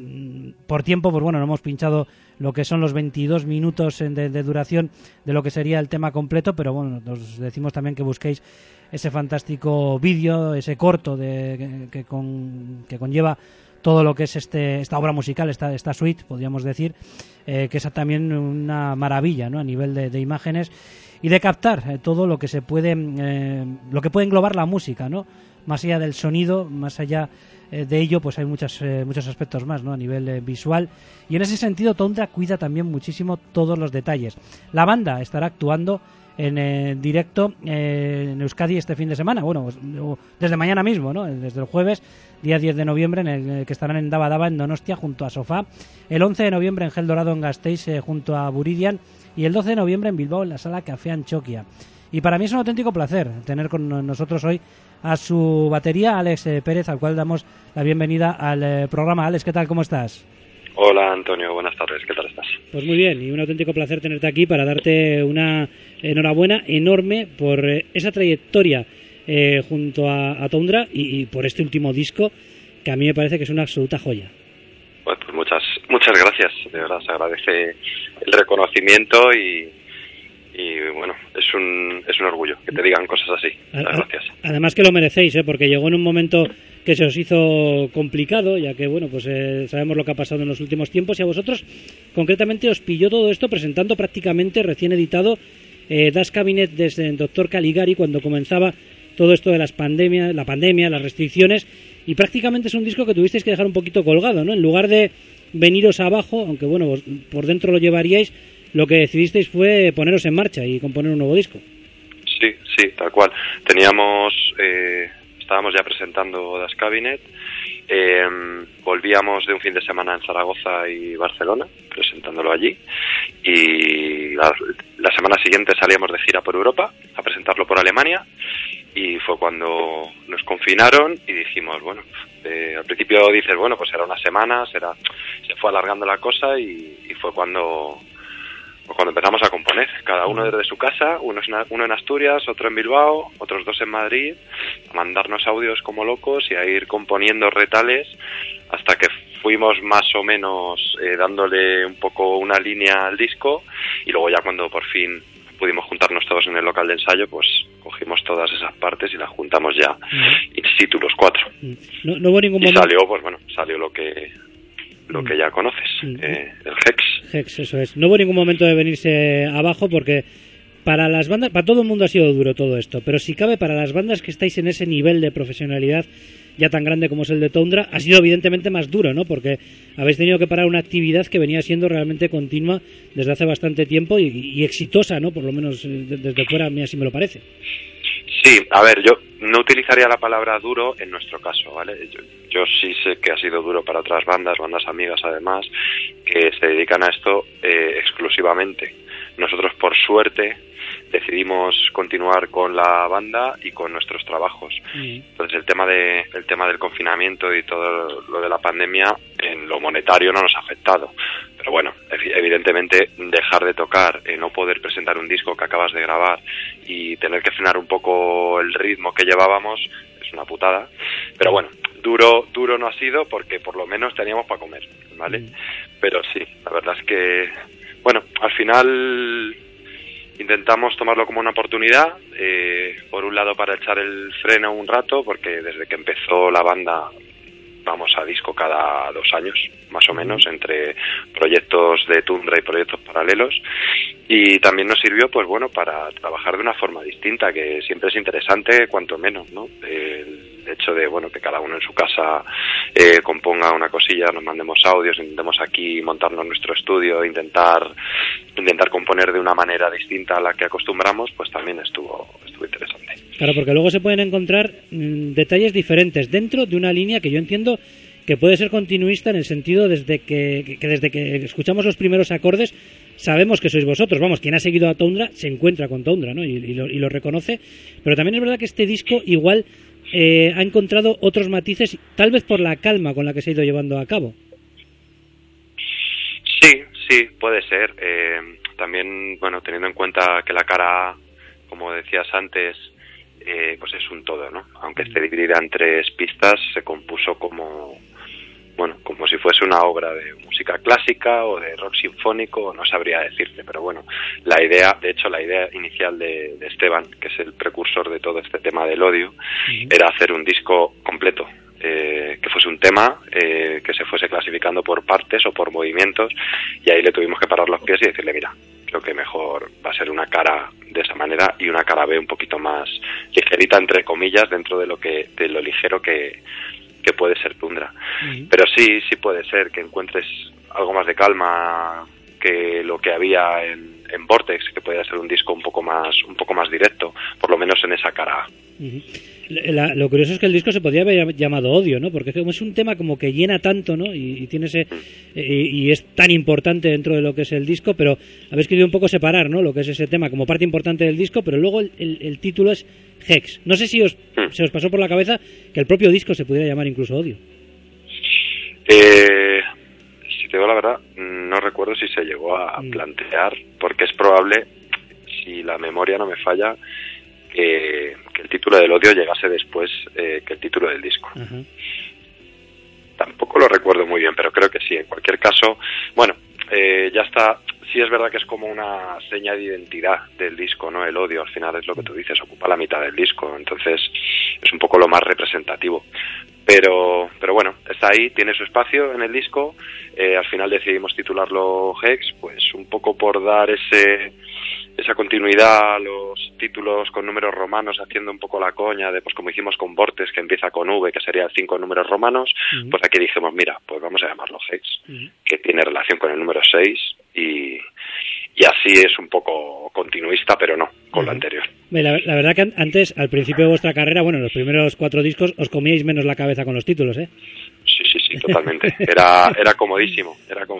Por tiempo, pues bueno, no hemos pinchado lo que son los 22 minutos de duración de lo que sería el tema completo, pero bueno, os decimos también que busquéis ese fantástico vídeo, ese corto que conlleva todo lo que es esta obra musical, esta suite, podríamos decir, que es también una maravilla, ¿no? A nivel de imágenes y de captar todo lo que se puede, lo que puede englobar la música, ¿no? Más allá del sonido, más allá de ello, pues hay muchos aspectos más, ¿no? A nivel visual, y en ese sentido Tundra cuida también muchísimo todos los detalles. La banda estará actuando en directo en Euskadi este fin de semana, bueno, pues, desde mañana mismo, ¿no? Desde el jueves, día 10 de noviembre, en el que estarán en Daba Daba, en Donostia, junto a Sofá, el 11 de noviembre en Gel Dorado, en Gasteiz, junto a Buridian, y el 12 de noviembre en Bilbao, en la Sala Café Anchoquia. Y para mí es un auténtico placer tener con nosotros hoy a su batería, Alex Pérez, al cual damos la bienvenida al programa. Alex, ¿qué tal? ¿Cómo estás? Hola Antonio, buenas tardes, ¿qué tal estás? Pues muy bien, y un auténtico placer tenerte aquí para darte una enhorabuena enorme por esa trayectoria junto a Tundra y por este último disco, que a mí me parece que es una absoluta joya. Pues muchas gracias, de verdad se agradece el reconocimiento y bueno, es un orgullo que te digan cosas así. Gracias. Además que lo merecéis, porque llegó en un momento que se os hizo complicado, ya que bueno, pues sabemos lo que ha pasado en los últimos tiempos, y a vosotros concretamente os pilló todo esto presentando prácticamente recién editado Das Cabinet desde Dr. Caligari, cuando comenzaba todo esto de la pandemia, las restricciones, y prácticamente es un disco que tuvisteis que dejar un poquito colgado, ¿no? En lugar de veniros abajo, aunque bueno, vos por dentro lo llevaríais, lo que decidisteis fue poneros en marcha y componer un nuevo disco. Sí, tal cual. Estábamos ya presentando Das Cabinet, volvíamos de un fin de semana en Zaragoza y Barcelona, presentándolo allí, y la semana siguiente salíamos de gira por Europa a presentarlo por Alemania, y fue cuando nos confinaron y dijimos, bueno, al principio dices, bueno, pues era una semana, se fue alargando la cosa, y fue cuando empezamos a componer, cada uno desde su casa, uno en Asturias, otro en Bilbao, otros 2 en Madrid, a mandarnos audios como locos y a ir componiendo retales hasta que fuimos más o menos dándole un poco una línea al disco, y luego ya cuando por fin pudimos juntarnos todos en el local de ensayo, pues cogimos todas esas partes y las juntamos ya in situ los 4. No hubo ningún momento... Y salió lo que ya conoces, el Hex. Hex, eso es. No hubo ningún momento de venirse abajo, porque para las bandas, para todo el mundo ha sido duro todo esto, pero si cabe para las bandas que estáis en ese nivel de profesionalidad ya tan grande como es el de Tundra, ha sido evidentemente más duro, ¿no? Porque habéis tenido que parar una actividad que venía siendo realmente continua desde hace bastante tiempo y exitosa, ¿no? Por lo menos desde fuera a mí así me lo parece. Sí, a ver, yo no utilizaría la palabra duro en nuestro caso, ¿vale? Yo sí sé que ha sido duro para otras bandas amigas además, que se dedican a esto exclusivamente. Nosotros, por suerte, decidimos continuar con la banda y con nuestros trabajos. Entonces el tema del confinamiento y todo lo de la pandemia en lo monetario no nos ha afectado, pero bueno, evidentemente dejar de tocar, no poder presentar un disco que acabas de grabar y tener que frenar un poco el ritmo que llevábamos es una putada, pero bueno, duro no ha sido, porque por lo menos teníamos para comer, ¿vale? Pero sí, la verdad es que bueno, al final intentamos tomarlo como una oportunidad, por un lado para echar el freno un rato, porque desde que empezó la banda vamos a disco cada 2 años, más o menos, entre proyectos de Tundra y proyectos paralelos, y también nos sirvió, pues bueno, para trabajar de una forma distinta, que siempre es interesante, cuanto menos, ¿no? El hecho de, bueno, que cada uno en su casa componga una cosilla, nos mandemos audios, intentemos aquí montarnos nuestro estudio, intentar componer de una manera distinta a la que acostumbramos, pues también estuvo interesante. Claro, porque luego se pueden encontrar detalles diferentes dentro de una línea que yo entiendo que puede ser continuista en el sentido desde que desde que escuchamos los primeros acordes sabemos que sois vosotros. Vamos, quien ha seguido a Tundra se encuentra con Tundra, ¿no? Y lo reconoce. Pero también es verdad que este disco igual ha encontrado otros matices, tal vez por la calma con la que se ha ido llevando a cabo. Sí, puede ser. También, bueno, teniendo en cuenta que la cara, como decías antes, pues es un todo, ¿no? Aunque esté dividida en 3 pistas, se compuso como si fuese una obra de música clásica o de rock sinfónico, no sabría decirte, pero bueno, la idea inicial de Esteban, que es el precursor de todo este tema del odio, era hacer un disco completo, que fuese un tema, que se fuese clasificando por partes o por movimientos, y ahí le tuvimos que parar los pies y decirle, mira, creo que mejor va a ser una cara de esa manera y una cara B un poquito más ligerita, entre comillas, dentro de lo ligero que puede ser Tundra. Pero sí puede ser que encuentres algo más de calma que lo que había en Vortex, que podía ser un disco un poco más directo, por lo menos en esa cara A. Lo curioso es que el disco se podría haber llamado Odio, ¿no? Porque como es un tema como que llena tanto, ¿no? Y tiene y es tan importante dentro de lo que es el disco, pero habéis querido un poco separar, ¿no? Lo que es ese tema como parte importante del disco, pero luego el título es Hex. No sé si se os pasó por la cabeza que el propio disco se pudiera llamar incluso Odio. Si te digo la verdad, no recuerdo si se llegó a plantear, porque es probable, si la memoria no me falla, que el título del Odio llegase después que el título del disco. Uh-huh. Tampoco lo recuerdo muy bien, pero creo que sí. En cualquier caso, bueno, ya está. Sí es verdad que es como una seña de identidad del disco, ¿no? El Odio, al final es lo que tú dices, ocupa la mitad del disco, entonces es un poco lo más representativo. Pero bueno, está ahí, tiene su espacio en el disco. Al final decidimos titularlo Hex, pues un poco por dar esa continuidad a los títulos con números romanos, haciendo un poco la coña de, pues como hicimos con Vortex, que empieza con V, que serían 5 números romanos. Uh-huh. Pues aquí dijimos, mira, pues vamos a llamarlo Hex, uh-huh, que tiene relación con el número 6 y así es un poco continuista, pero no con lo anterior. La verdad que antes, al principio de vuestra carrera, bueno, en los primeros 4 discos, os comíais menos la cabeza con los títulos, ¿eh? Sí, totalmente. Era comodísimo.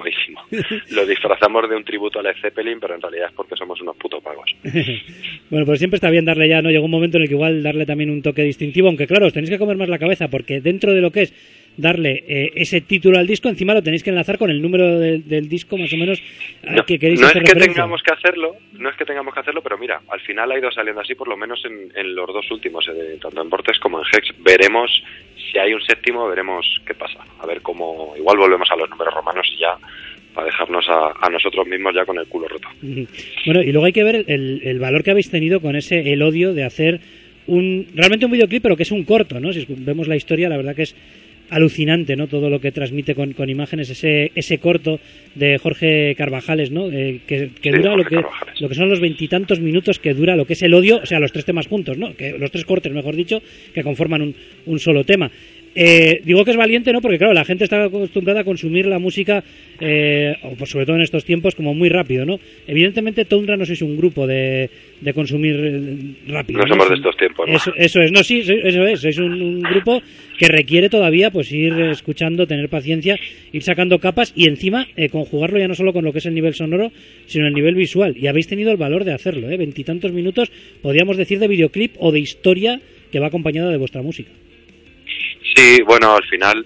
Lo disfrazamos de un tributo a Led Zeppelin, pero en realidad es porque somos unos putos pagos. Bueno, pues siempre está bien darle ya, ¿no? Llegó un momento en el que igual darle también un toque distintivo, aunque claro, os tenéis que comer más la cabeza, porque dentro de lo que es darle ese título al disco, encima lo tenéis que enlazar con el número del disco más o menos que queréis hacer referencia. No es que tengamos que hacerlo, pero mira, al final ha ido saliendo así, por lo menos en los 2 últimos, tanto en Vortex como en Hex. Veremos si hay un séptimo, veremos qué pasa. A ver cómo, igual volvemos a los números romanos y ya, para dejarnos a nosotros mismos ya con el culo roto. Bueno, y luego hay que ver el valor que habéis tenido con el Odio de hacer realmente un videoclip, pero que es un corto, ¿no? Si vemos la historia, la verdad que es alucinante, ¿no? Todo lo que transmite con imágenes, ese corto de Jorge Carvajales, ¿no? Que dura lo que son los 20 y tantos minutos que dura lo que es el Odio, o sea, los 3 temas juntos, ¿no? Que los 3 cortes, mejor dicho, que conforman un solo tema. Digo que es valiente, ¿no? Porque claro, la gente está acostumbrada a consumir la música, pues sobre todo en estos tiempos, como muy rápido, ¿no? Evidentemente Tundra no sois un grupo de consumir rápido. No somos de estos tiempos, ¿no? Eso es, no, sí, eso es. Sois un grupo que requiere todavía pues ir escuchando, tener paciencia, ir sacando capas y encima conjugarlo ya no solo con lo que es el nivel sonoro, sino el nivel visual. Y habéis tenido el valor de hacerlo, 20 y tantos minutos, podríamos decir, de videoclip o de historia que va acompañada de vuestra música. Sí, bueno, al final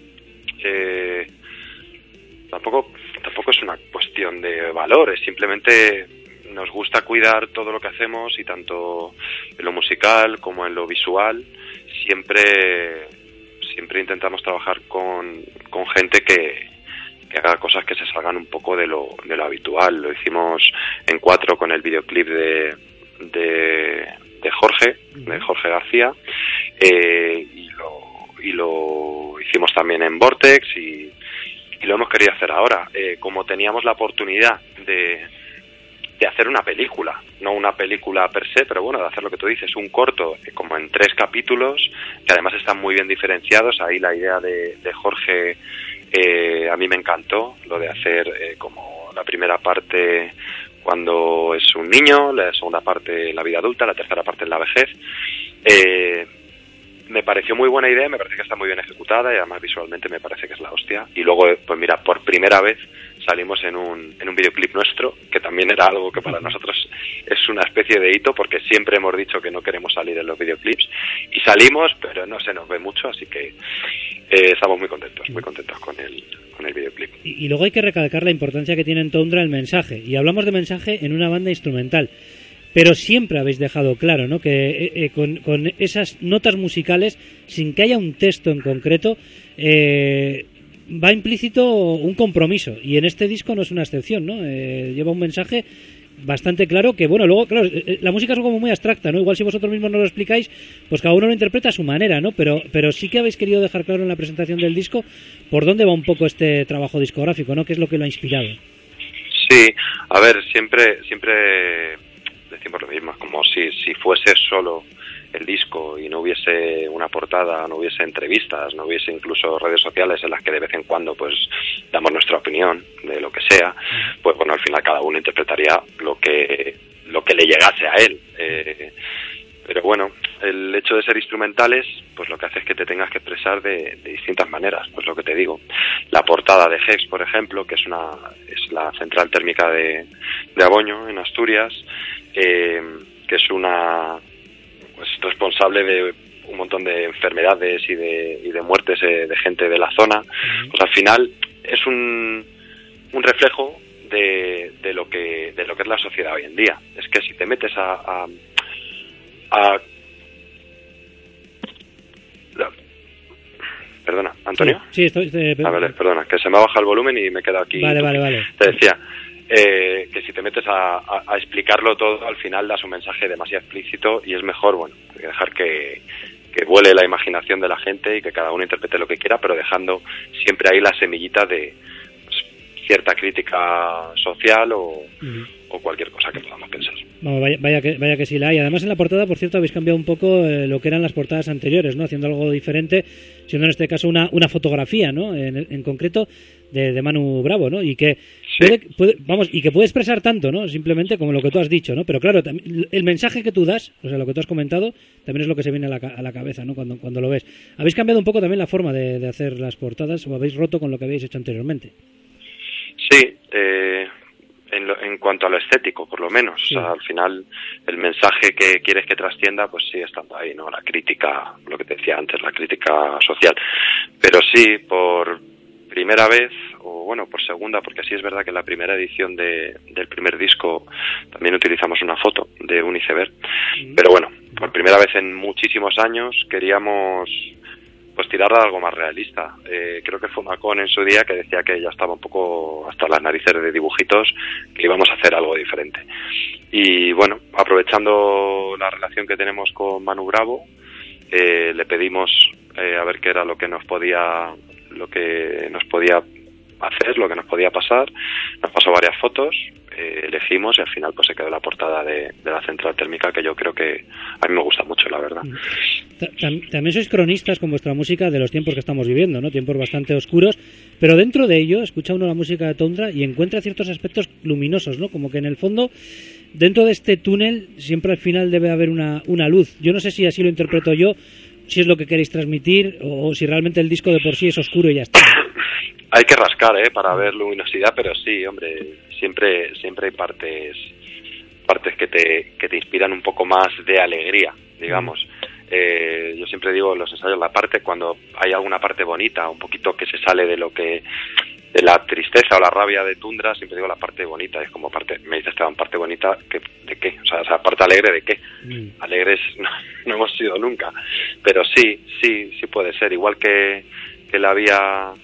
tampoco es una cuestión de valores, simplemente nos gusta cuidar todo lo que hacemos y tanto en lo musical como en lo visual siempre intentamos trabajar con gente que que haga cosas que se salgan un poco de lo habitual. Lo hicimos en 4 con el videoclip de Jorge García, y lo hicimos también en Vortex, y lo hemos querido hacer ahora. Como teníamos la oportunidad de hacer una película, no una película per se, pero bueno, de hacer lo que tú dices, un corto como en 3 capítulos, que además están muy bien diferenciados. Ahí la idea de Jorge a mí me encantó, lo de hacer como la primera parte cuando es un niño, la segunda parte en la vida adulta, la tercera parte en la vejez. Me pareció muy buena idea, me parece que está muy bien ejecutada y además visualmente me parece que es la hostia. Y luego, pues mira, por primera vez salimos en un videoclip nuestro, que también era algo que para nosotros es una especie de hito, porque siempre hemos dicho que no queremos salir en los videoclips, y salimos, pero no se nos ve mucho, así que estamos muy contentos con el videoclip. Y luego hay que recalcar la importancia que tiene en Tundra el mensaje, y hablamos de mensaje en una banda instrumental. Pero siempre habéis dejado claro, ¿no?, que con esas notas musicales, sin que haya un texto en concreto, va implícito un compromiso. Y en este disco no es una excepción, ¿no? Lleva un mensaje bastante claro que, bueno, luego, claro, la música es como muy abstracta, ¿no? Igual si vosotros mismos no lo explicáis, pues cada uno lo interpreta a su manera, ¿no? Pero sí que habéis querido dejar claro en la presentación del disco por dónde va un poco este trabajo discográfico, ¿no? ¿Qué es lo que lo ha inspirado? Sí, a ver, siempre decimos lo mismo, como si fuese solo el disco y no hubiese una portada, no hubiese entrevistas, no hubiese incluso redes sociales en las que de vez en cuando pues damos nuestra opinión de lo que sea, pues bueno, al final cada uno interpretaría lo que le llegase a él. Pero bueno, el hecho de ser instrumentales, pues lo que hace es que te tengas que expresar de distintas maneras, pues lo que te digo. La portada de Hex, por ejemplo, que es la central térmica de Aboño, en Asturias, que es responsable de un montón de enfermedades y de muertes de gente de la zona, pues al final es un reflejo de lo que es la sociedad hoy en día. Es que si te metes Perdona, ¿Antonio? Sí, estoy... Vale, perdona, que se me ha bajado el volumen y me he quedado aquí. Vale. Te decía que si te metes a explicarlo todo, al final das un mensaje demasiado explícito y es mejor, bueno, dejar que vuele la imaginación de la gente y que cada uno interprete lo que quiera, pero dejando siempre ahí la semillita de cierta crítica social o cualquier cosa que podamos pensar. Vamos, vaya que sí la hay. Además, en la portada, por cierto, habéis cambiado un poco lo que eran las portadas anteriores, ¿no? Haciendo algo diferente, siendo en este caso una fotografía, ¿no? En concreto de Manu Bravo, ¿no? Y que y que puede expresar tanto, ¿no? Simplemente como lo que tú has dicho, ¿no? Pero claro, el mensaje que tú das, o sea, lo que tú has comentado, también es lo que se viene a la cabeza, ¿no? Cuando lo ves. ¿Habéis cambiado un poco también la forma de hacer las portadas o habéis roto con lo que habéis hecho anteriormente? Sí, en cuanto a lo estético, por lo menos. Sí. O sea, al final, el mensaje que quieres que trascienda, pues sigue estando ahí, ¿no? La crítica, lo que te decía antes, la crítica social. Pero sí, por primera vez, o bueno, por segunda, porque sí es verdad que en la primera edición del primer disco también utilizamos una foto de un iceberg. Pero bueno, por primera vez en muchísimos años queríamos pues tirar algo más realista. Creo que fue Macón en su día que decía que ya estaba un poco hasta las narices de dibujitos, que íbamos a hacer algo diferente. Y bueno, aprovechando la relación que tenemos con Manu Bravo, le pedimos a ver qué era lo que nos podía hacer, lo que nos podía pasar. Nos pasó varias fotos, elegimos y al final pues se quedó la portada de la central térmica, que yo creo que a mí me gusta mucho, la verdad. También sois cronistas con vuestra música de los tiempos que estamos viviendo, ¿no? Tiempos bastante oscuros, pero dentro de ello escucha uno la música de Tundra y encuentra ciertos aspectos luminosos, ¿no? Como que en el fondo, dentro de este túnel siempre al final debe haber una luz. Yo no sé si así lo interpreto yo, si es lo que queréis transmitir o si realmente el disco de por sí es oscuro y ya está. Hay que rascar, para ver luminosidad, pero sí, hombre, siempre hay partes que te inspiran un poco más de alegría, digamos. Yo siempre digo en los ensayos, cuando hay alguna parte bonita, un poquito que se sale de la tristeza o la rabia de Tundra, siempre digo la parte bonita, es como me dice Esteban, parte bonita, ¿de qué? O sea, parte alegre, ¿de qué? Alegres no hemos sido nunca, pero sí puede ser, igual que la vía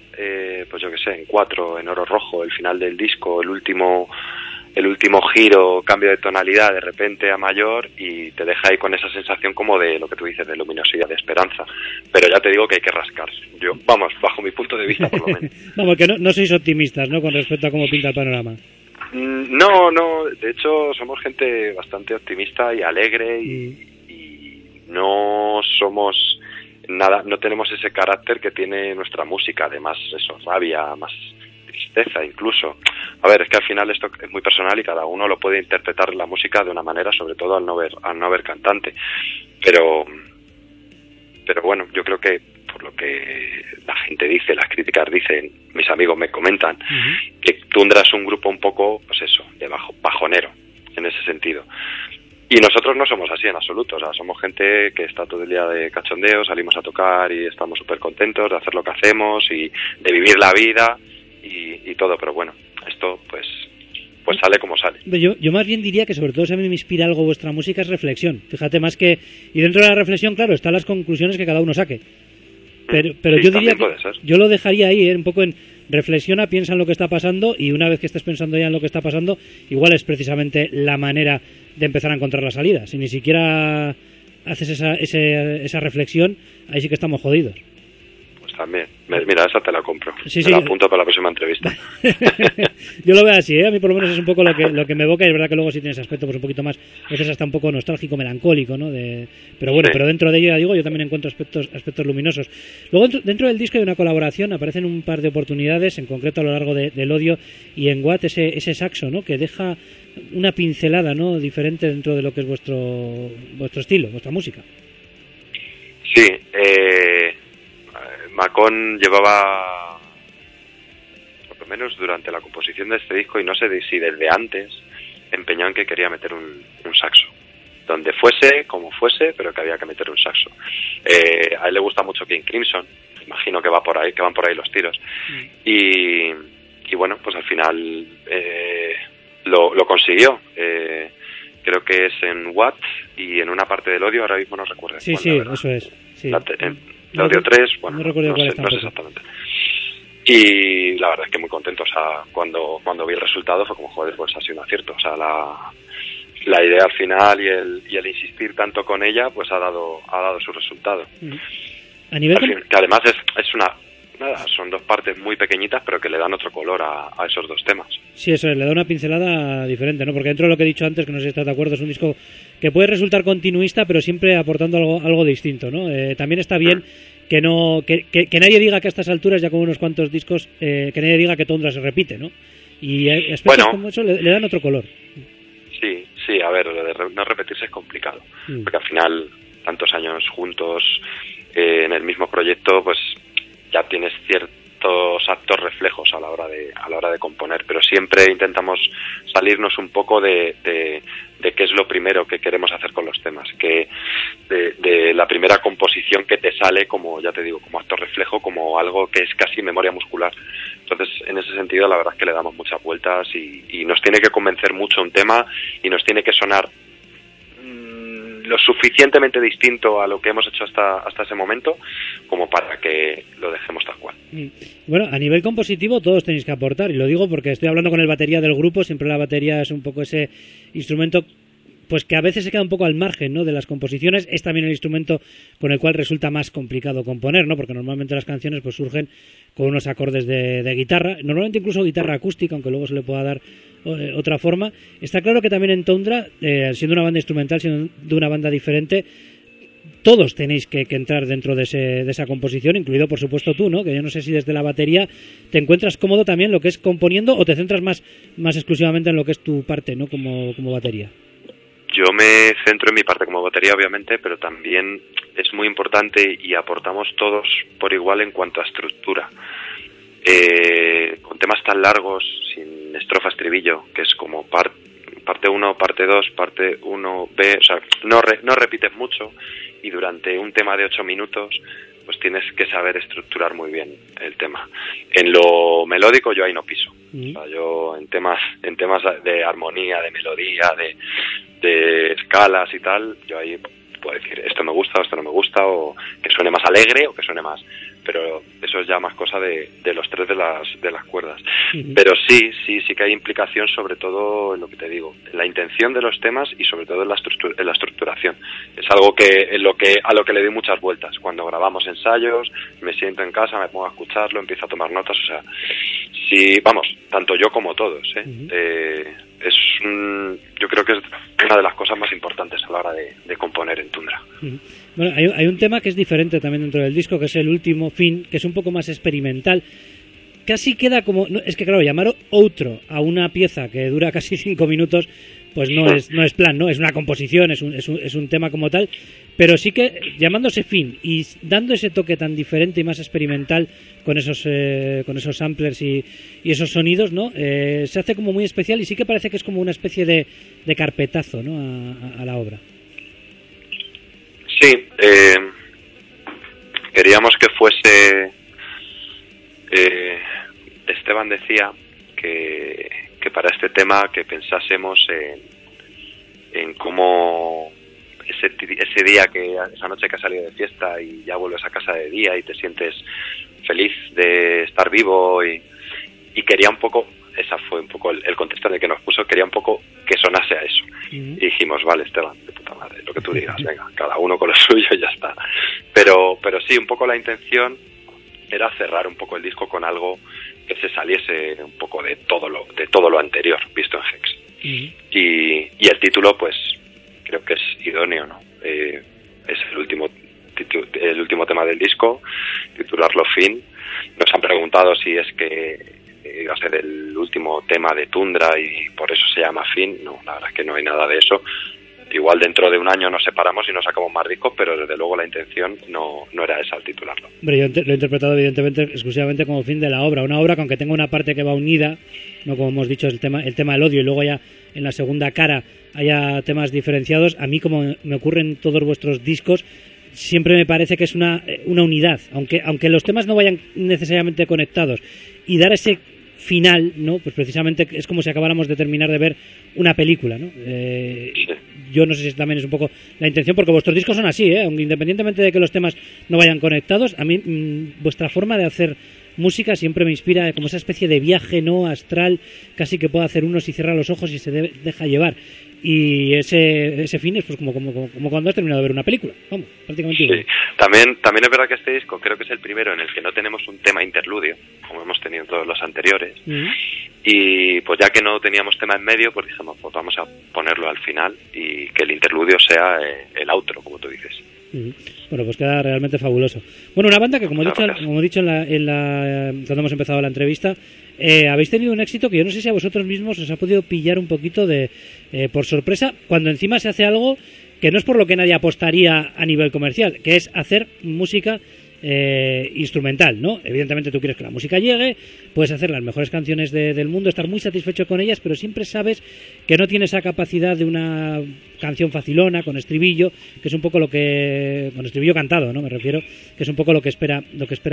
pues yo qué sé, en 4, en oro rojo, el final del disco, el último giro, cambio de tonalidad de repente a mayor, y te deja ahí con esa sensación como de lo que tú dices, de luminosidad, de esperanza. Pero ya te digo que hay que rascar. Yo, vamos, bajo mi punto de vista por lo menos. Vamos, que no sois optimistas, ¿no?, con respecto a cómo pinta el panorama. No, de hecho somos gente bastante optimista y alegre y no somos nada, no tenemos ese carácter que tiene nuestra música, además eso, rabia, más tristeza incluso. A ver, es que al final esto es muy personal y cada uno lo puede interpretar la música de una manera, sobre todo al no ver cantante. Pero bueno, yo creo que por lo que la gente dice, las críticas dicen, mis amigos me comentan, que Tundra es un grupo un poco, pues eso, de bajonero, en ese sentido. Y nosotros no somos así en absoluto, o sea, somos gente que está todo el día de cachondeo, salimos a tocar y estamos súper contentos de hacer lo que hacemos y de vivir la vida y todo, pero bueno, esto pues sale como sale. Yo más bien diría que sobre todo si a mí me inspira algo vuestra música es reflexión, fíjate, más que... Y dentro de la reflexión, claro, están las conclusiones que cada uno saque. Pero sí, yo diría que puede ser. yo lo dejaría ahí, un poco en reflexiona, piensa en lo que está pasando, y una vez que estés pensando ya en lo que está pasando, igual es precisamente la manera de empezar a encontrar la salida. Si ni siquiera haces esa reflexión, ahí sí que estamos jodidos. Pues también. Mira, esa te la compro. Sí, me la apunto para la próxima entrevista. Yo lo veo así, ¿eh? A mí por lo menos es un poco lo que me evoca, y es verdad que luego sí tiene ese aspecto pues un poquito más, a veces hasta un poco nostálgico, melancólico, ¿no? Pero bueno, sí. Pero dentro de ello, ya digo, yo también encuentro aspectos luminosos. Luego dentro del disco hay una colaboración, aparecen un par de oportunidades, en concreto a lo largo del Odio y en Watt, ese saxo, ¿no?, que deja una pincelada, ¿no?, diferente dentro de lo que es vuestro estilo, vuestra música. Sí, Macón llevaba, por lo menos durante la composición de este disco, y no sé si desde antes, empeñado en que quería meter un saxo. Donde fuese, como fuese, pero que había que meter un saxo. A él le gusta mucho King Crimson, imagino que van por ahí los tiros. Y bueno, pues al final lo consiguió. Creo que es en Watt y en una parte del Odio, ahora mismo no recuerdo. Sí, eso es. Sí. El Odio 3, bueno, no sé exactamente. Y la verdad es que muy contento, o sea, cuando vi el resultado fue como, joder, pues ha sido un acierto, o sea, la idea al final y el insistir tanto con ella, pues ha dado su resultado. A nivel que además es son dos partes muy pequeñitas, pero que le dan otro color a esos dos temas. Sí, eso es, le da una pincelada diferente, ¿no? Porque dentro de lo que he dicho antes, que no sé si estás de acuerdo, es un disco que puede resultar continuista, pero siempre aportando algo distinto, ¿no? También está bien que nadie diga que a estas alturas, ya con unos cuantos discos, que nadie diga que Tundra se repite, ¿no? Y aspectos como eso le dan otro color. Sí, a ver, lo de no repetirse es complicado, porque al final, tantos años juntos en el mismo proyecto, pues ya tienes ciertos actos reflejos a la hora de componer, pero siempre intentamos salirnos un poco de qué es lo primero que queremos hacer con los temas, que de la primera composición que te sale, como ya te digo, como acto reflejo, como algo que es casi memoria muscular. Entonces, en ese sentido, la verdad es que le damos muchas vueltas y nos tiene que convencer mucho un tema y nos tiene que sonar lo suficientemente distinto a lo que hemos hecho hasta ese momento como para que lo dejemos tal cual. Bueno, a nivel compositivo todos tenéis que aportar, y lo digo porque estoy hablando con el batería del grupo. Siempre la batería es un poco ese instrumento pues que a veces se queda un poco al margen, ¿no?, de las composiciones. Es también el instrumento con el cual resulta más complicado componer, ¿no?, porque normalmente las canciones pues surgen con unos acordes de guitarra, normalmente incluso guitarra acústica, aunque luego se le pueda dar otra forma. Está claro que también en Tundra, siendo una banda instrumental, siendo de una banda diferente, todos tenéis que entrar dentro de esa composición, incluido por supuesto tú, ¿no?, que yo no sé si desde la batería te encuentras cómodo también lo que es componiendo, o te centras más exclusivamente en lo que es tu parte, ¿no?, como batería. Yo me centro en mi parte como batería, obviamente, pero también es muy importante y aportamos todos por igual en cuanto a estructura. Con temas tan largos, sin estrofa, estribillo, que es como parte 1, parte 2, parte 1, B, o sea, no repites mucho, y durante un tema de 8 minutos pues tienes que saber estructurar muy bien el tema. En lo melódico yo ahí no piso. O sea, yo en temas de armonía, de melodía, de escalas y tal, yo ahí puedo decir esto me gusta o esto no me gusta, o que suene más alegre o que suene más. pero eso es ya más cosa de los tres de las cuerdas. Pero sí que hay implicación, sobre todo en lo que te digo, en la intención de los temas y sobre todo en la estructuración. Es algo a lo que le doy muchas vueltas. Cuando grabamos ensayos, me siento en casa, me pongo a escucharlo, empiezo a tomar notas, o sea, sí, vamos, tanto yo como todos, yo creo que es una de las cosas más importantes a la hora de componer en Tundra. Bueno, hay un tema que es diferente también dentro del disco, que es el último, Fin, que es un poco más experimental. Casi queda como... No, es que claro, llamar outro a una pieza que dura casi 5 minutos, pues no es plan, ¿no? Es una composición, es un tema como tal, pero sí que llamándose Fin y dando ese toque tan diferente y más experimental con esos samplers y esos sonidos, ¿no? Se hace como muy especial y sí que parece que es como una especie de carpetazo, ¿no? A la obra. Sí, queríamos que fuese... Esteban decía que para este tema que pensásemos en cómo ese día, esa noche que has salido de fiesta y ya vuelves a casa de día y te sientes feliz de estar vivo y quería un poco, esa fue un poco el contexto en el que nos puso, quería un poco que sonase a eso. Y dijimos, vale, Esteban, de puta madre, lo que tú digas, venga, cada uno con lo suyo y ya está. Pero sí, un poco la intención era cerrar un poco el disco con algo que se saliese un poco de todo lo anterior visto en Hex. Y el título, pues creo que es idóneo, ¿no? Es el último tema del disco, titularlo Fin. Nos han preguntado si es que iba a ser el último tema de Tundra y por eso se llama Fin. No, la verdad es que no hay nada de eso. Igual dentro de un año nos separamos y nos sacamos más discos, pero desde luego la intención no era esa al titularlo. Hombre, yo lo he interpretado evidentemente exclusivamente como fin de la obra. Una obra que aunque tenga una parte que va unida, no como hemos dicho, el tema del odio, y luego ya en la segunda cara haya temas diferenciados, a mí, como me ocurre en todos vuestros discos, siempre me parece que es una unidad, aunque los temas no vayan necesariamente conectados, y dar ese final, ¿no? Pues precisamente es como si acabáramos de terminar de ver una película, ¿no? Yo no sé si también es un poco la intención, porque vuestros discos son así, aunque independientemente de que los temas no vayan conectados, a mí vuestra forma de hacer música siempre me inspira como esa especie de viaje, ¿no? Astral, casi que puede hacer uno si cierra los ojos y se deja llevar. Y ese fin es pues como cuando has terminado de ver una película, vamos, prácticamente igual. Sí, también es verdad que este disco creo que es el primero en el que no tenemos un tema interludio, como hemos tenido todos los anteriores, y pues ya que no teníamos tema en medio, pues dijimos, pues vamos a ponerlo al final y que el interludio sea el outro, como tú dices. Bueno, pues queda realmente fabuloso. Bueno, una banda que, como he dicho cuando hemos empezado la entrevista, habéis tenido un éxito que yo no sé si a vosotros mismos os ha podido pillar un poquito por sorpresa, cuando encima se hace algo que no es por lo que nadie apostaría a nivel comercial, que es hacer música instrumental, ¿no? Evidentemente tú quieres que la música llegue, puedes hacer las mejores canciones del mundo, estar muy satisfecho con ellas, pero siempre sabes que no tiene esa capacidad de una canción facilona con estribillo, que es un poco con estribillo cantado, ¿no? Me refiero, que es un poco lo que espera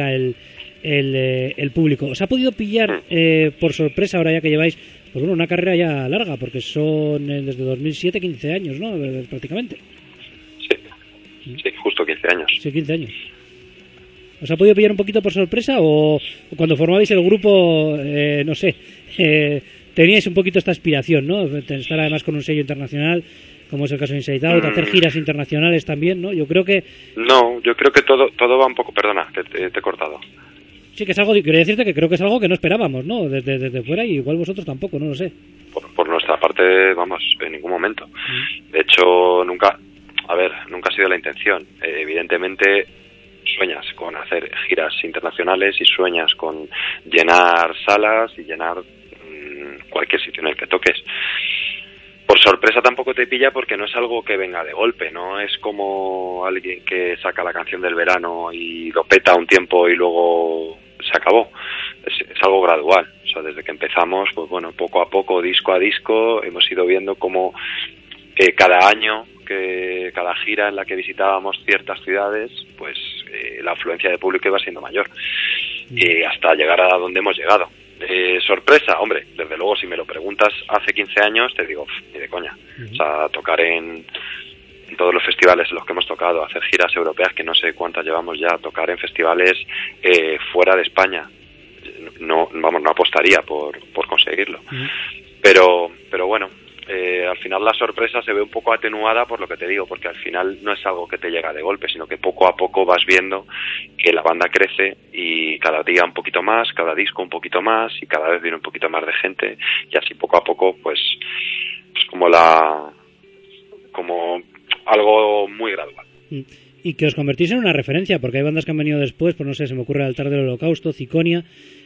el público. ¿Os ha podido pillar por sorpresa ahora ya que lleváis pues bueno, una carrera ya larga, porque son desde 2007 15 años, ¿no? Prácticamente. Sí, justo 15 años. Sí, 15 años. ¿Os ha podido pillar un poquito por sorpresa o cuando formabais el grupo, no sé, teníais un poquito esta aspiración, ¿no? Estar además con un sello internacional, como es el caso de Inside Out, hacer giras internacionales también, ¿no? Yo creo que todo va un poco... Perdona, te he cortado. Sí, que es algo, quería decirte que creo que es algo que no esperábamos, ¿no? Desde fuera, y igual vosotros tampoco, no lo sé. Por nuestra parte, vamos, en ningún momento. De hecho, nunca ha sido la intención. Evidentemente sueñas con hacer giras internacionales y sueñas con llenar salas y llenar cualquier sitio en el que toques. Por sorpresa tampoco te pilla porque no es algo que venga de golpe, no es como alguien que saca la canción del verano y lo peta un tiempo y luego se acabó. Es algo gradual, o sea, desde que empezamos, pues bueno, poco a poco, disco a disco, hemos ido viendo cómo cada año, que cada gira en la que visitábamos ciertas ciudades, pues la afluencia de público iba siendo mayor, hasta llegar a donde hemos llegado. Sorpresa, hombre, desde luego si me lo preguntas hace 15 años te digo, ni de coña. O sea, tocar en en todos los festivales en los que hemos tocado, hacer giras europeas, que no sé cuántas llevamos ya, tocar en festivales fuera de España. No apostaría por conseguirlo. Pero bueno, al final la sorpresa se ve un poco atenuada por lo que te digo, porque al final no es algo que te llega de golpe, sino que poco a poco vas viendo que la banda crece y cada día un poquito más, cada disco un poquito más y cada vez viene un poquito más de gente y así poco a poco pues como algo muy gradual. Y que os convertís en una referencia, porque hay bandas que han venido después, pues no sé, se me ocurre el Altar del Holocausto, Ciconia,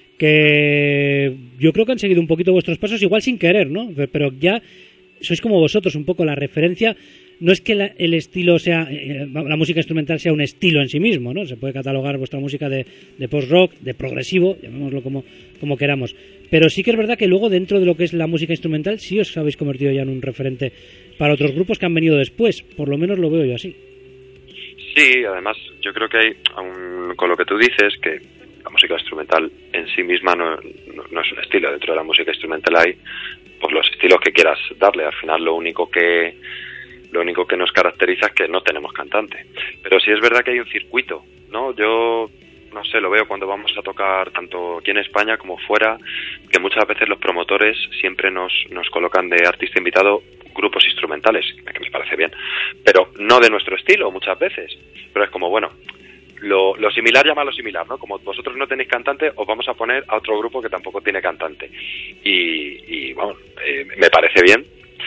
que yo creo que han seguido un poquito vuestros pasos, igual sin querer, ¿no? Pero ya sois como vosotros, un poco la referencia. No es que el estilo sea, la música instrumental sea un estilo en sí mismo, ¿no? Se puede catalogar vuestra música de post-rock, de progresivo, llamémoslo como queramos. Pero sí que es verdad que luego dentro de lo que es la música instrumental sí os habéis convertido ya en un referente para otros grupos que han venido después, por lo menos lo veo yo así. Sí, además yo creo que hay, con lo que tú dices, que la música instrumental en sí misma no es un estilo. Dentro de la música instrumental hay pues los estilos que quieras darle. Al final lo único que nos caracteriza es que no tenemos cantante. Pero sí es verdad que hay un circuito, ¿no? Yo no sé, lo veo cuando vamos a tocar tanto aquí en España como fuera, que muchas veces los promotores siempre nos colocan de artista invitado grupos instrumentales, que me parece bien, pero no de nuestro estilo muchas veces. Pero es como, bueno, lo similar llama a lo similar, ¿no? Como vosotros no tenéis cantante, os vamos a poner a otro grupo que tampoco tiene cantante. Y bueno, me parece bien,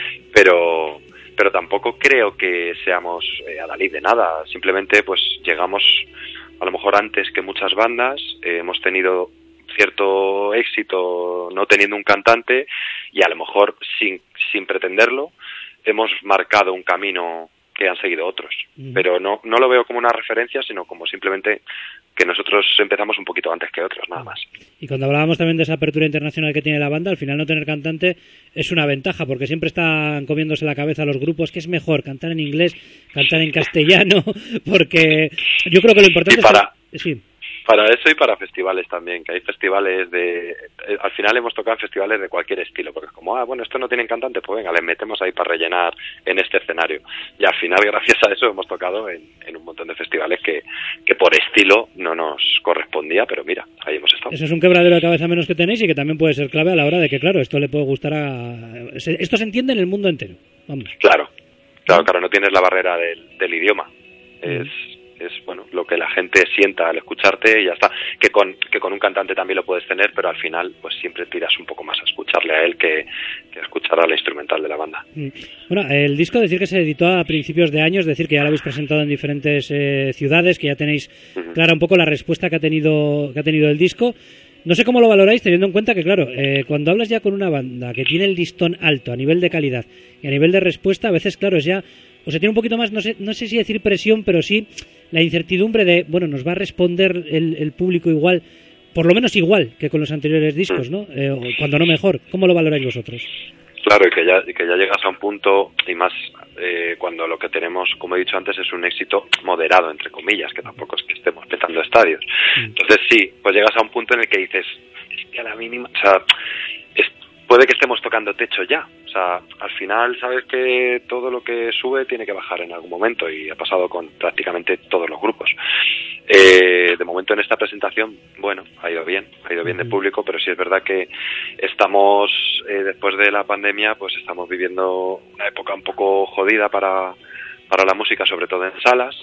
pero tampoco creo que seamos adalid de nada. Simplemente pues llegamos a lo mejor antes que muchas bandas, hemos tenido cierto éxito no teniendo un cantante y a lo mejor sin pretenderlo hemos marcado un camino que han seguido otros, pero no lo veo como una referencia, sino como simplemente que nosotros empezamos un poquito antes que otros, nada más. Y cuando hablábamos también de esa apertura internacional que tiene la banda, al final no tener cantante es una ventaja, porque siempre están comiéndose la cabeza los grupos que es mejor cantar en inglés, cantar en castellano, porque yo creo que lo importante es que... Sí. Para eso y para festivales también, que hay festivales al final hemos tocado en festivales de cualquier estilo, porque es como, bueno, esto no tienen cantante, pues venga, les metemos ahí para rellenar en este escenario. Y al final, gracias a eso, hemos tocado en un montón de festivales que por estilo no nos correspondía, pero mira, ahí hemos estado. Eso es un quebradero de cabeza menos que tenéis y que también puede ser clave a la hora de que, claro, esto le puede gustar esto se entiende en el mundo entero. Vamos. Claro, no tienes la barrera del idioma. Es bueno lo que la gente sienta al escucharte y ya está, que con un cantante también lo puedes tener, pero al final pues siempre tiras un poco más a escucharle a él que a escuchar a la instrumental de la banda. Bueno, el disco, decir que se editó a principios de años, decir que ya lo habéis presentado en diferentes ciudades, que ya tenéis clara un poco la respuesta que ha tenido el disco. No sé cómo lo valoráis, teniendo en cuenta que, claro, cuando hablas ya con una banda que tiene el listón alto a nivel de calidad y a nivel de respuesta, a veces, claro, es ya... O sea, tiene un poquito más, no sé si decir presión, pero sí la incertidumbre de, bueno, nos va a responder el público igual, por lo menos igual que con los anteriores discos, ¿no? Cuando no mejor. ¿Cómo lo valoráis vosotros? Claro, y que ya llegas a un punto, y más cuando lo que tenemos, como he dicho antes, es un éxito moderado, entre comillas, que tampoco es que estemos petando estadios. Entonces sí, pues llegas a un punto en el que dices, es que a la mínima, o sea, puede que estemos tocando techo ya. O sea, al final sabes que todo lo que sube tiene que bajar en algún momento y ha pasado con prácticamente todos los grupos. De momento en esta presentación, bueno, ha ido bien de público, pero sí es verdad que estamos, después de la pandemia, pues estamos viviendo una época un poco jodida para la música, sobre todo en salas,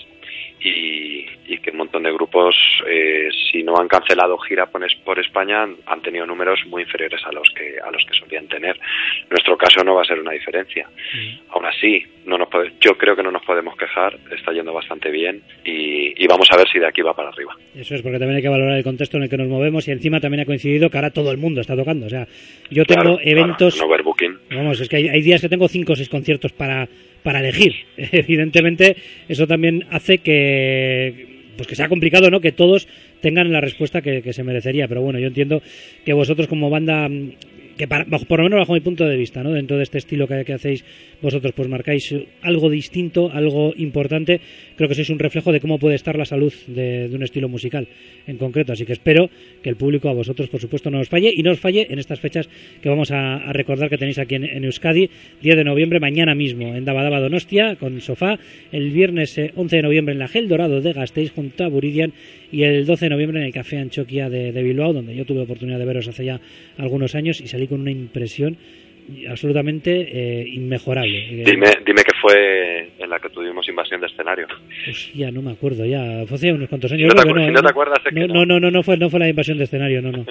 y que un montón de grupos, si no han cancelado gira por España, han tenido números muy inferiores a los que solían tener. En nuestro caso no va a ser una diferencia. Aún así, yo creo que no nos podemos quejar, está yendo bastante bien y vamos a ver si de aquí va para arriba. Eso es, porque también hay que valorar el contexto en el que nos movemos y encima también ha coincidido que ahora todo el mundo está tocando. O sea, yo tengo eventos... no overbooking. Vamos, es que hay días que tengo 5 o 6 conciertos para elegir. Evidentemente, eso también hace que sea complicado, ¿no? Que todos tengan la respuesta que se merecería. Pero bueno, yo entiendo que vosotros como banda que por lo menos bajo mi punto de vista, ¿no? Dentro de este estilo que hacéis vosotros, pues marcáis algo distinto, algo importante. Creo que sois un reflejo de cómo puede estar la salud de un estilo musical en concreto, así que espero que el público a vosotros, por supuesto, no os falle, y no os falle en estas fechas que vamos a recordar que tenéis aquí en Euskadi. 10 de noviembre, mañana mismo en Dabadaba Donostia con Sofá, el viernes 11 de noviembre en la Gel Dorado de Gasteiz junto a Buridian, y el 12 de noviembre en el Café Anchoquia de Bilbao, donde yo tuve oportunidad de veros hace ya algunos años y salí con una impresión absolutamente inmejorable. Dime que fue en la que tuvimos invasión de escenario. Pues ya no me acuerdo, ya fue hace unos cuantos años. Si no te acuerdas, es que no fue la invasión de escenario, no.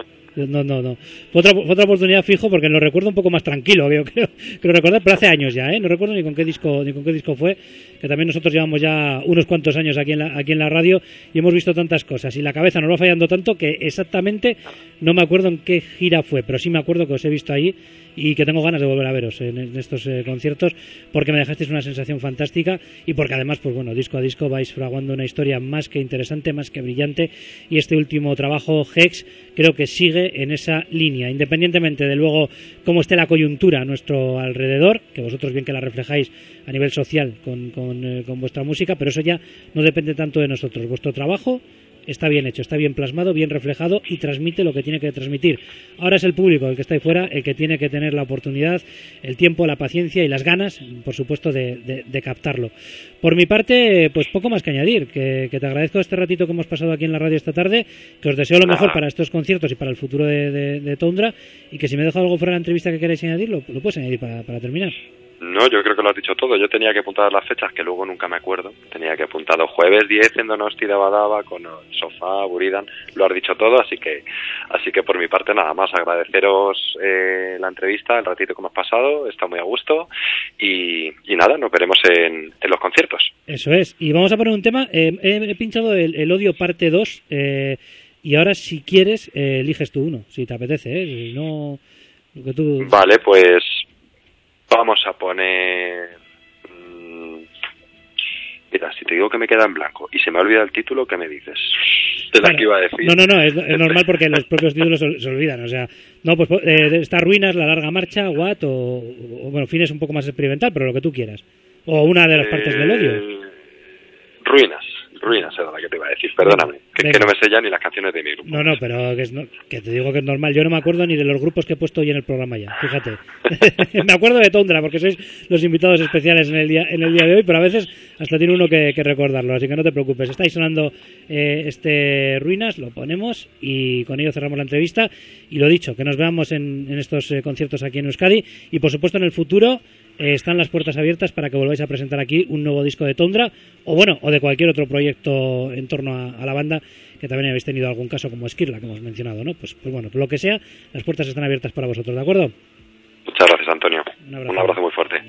Fue otra oportunidad fijo, porque lo recuerdo un poco más tranquilo, creo recordar, pero hace años ya, no recuerdo ni con qué disco fue, que también nosotros llevamos ya unos cuantos años aquí en la radio y hemos visto tantas cosas y la cabeza nos va fallando tanto que exactamente no me acuerdo en qué gira fue, pero sí me acuerdo que os he visto ahí y que tengo ganas de volver a veros en estos conciertos, porque me dejasteis una sensación fantástica y porque además, pues bueno, disco a disco vais fraguando una historia más que interesante, más que brillante, y este último trabajo, Hex, creo que sigue en esa línea, independientemente de luego cómo esté la coyuntura a nuestro alrededor, que vosotros bien que la reflejáis a nivel social con vuestra música, pero eso ya no depende tanto de nosotros. Vuestro trabajo está bien hecho, está bien plasmado, bien reflejado y transmite lo que tiene que transmitir. Ahora es el público el que está ahí fuera, el que tiene que tener la oportunidad, el tiempo, la paciencia y las ganas, por supuesto, de captarlo. Por mi parte, pues poco más que añadir, que te agradezco este ratito que hemos pasado aquí en la radio esta tarde, que os deseo lo mejor para estos conciertos y para el futuro de Tundra, y que si me he dejado algo fuera de la entrevista que queráis añadir, lo puedes añadir para terminar. No, yo creo que lo has dicho todo. Yo tenía que apuntar las fechas, que luego nunca me acuerdo. Tenía que apuntado jueves 10 en Donosti de Badaba con Sofá, Buridan. Lo has dicho todo, así que por mi parte nada más. Agradeceros la entrevista, el ratito que hemos pasado. Está muy a gusto. Y nada, nos veremos en los conciertos. Eso es. Y vamos a poner un tema. He pinchado el Odio parte 2. Y ahora, si quieres, eliges tú uno, si te apetece. Si no, lo que tú... Vale, pues... Vamos a poner... Mira, si te digo que me queda en blanco y se me olvida el título, ¿qué me dices? De la que iba a decir. No, es normal porque los propios títulos se olvidan. O sea, no, pues está Ruinas, La Larga Marcha, What, o bueno, Fines un poco más experimental, pero lo que tú quieras. O una de las partes del Odio. Ruinas era la que te iba a decir, perdóname, que no me sé ya ni las canciones de mi grupo. No, pero que te digo que es normal, yo no me acuerdo ni de los grupos que he puesto hoy en el programa ya, fíjate. Me acuerdo de Tundra, porque sois los invitados especiales en el día de hoy, pero a veces hasta tiene uno que recordarlo, así que no te preocupes. Estáis sonando Ruinas, lo ponemos y con ello cerramos la entrevista. Y lo dicho, que nos veamos en estos conciertos aquí en Euskadi, y por supuesto en el futuro están las puertas abiertas para que volváis a presentar aquí un nuevo disco de Tundra, o de cualquier otro proyecto en torno a la banda, que también habéis tenido algún caso como Esquirla, que hemos mencionado, ¿no? Pues bueno, lo que sea, las puertas están abiertas para vosotros, ¿de acuerdo? Muchas gracias, Antonio. Un abrazo muy fuerte.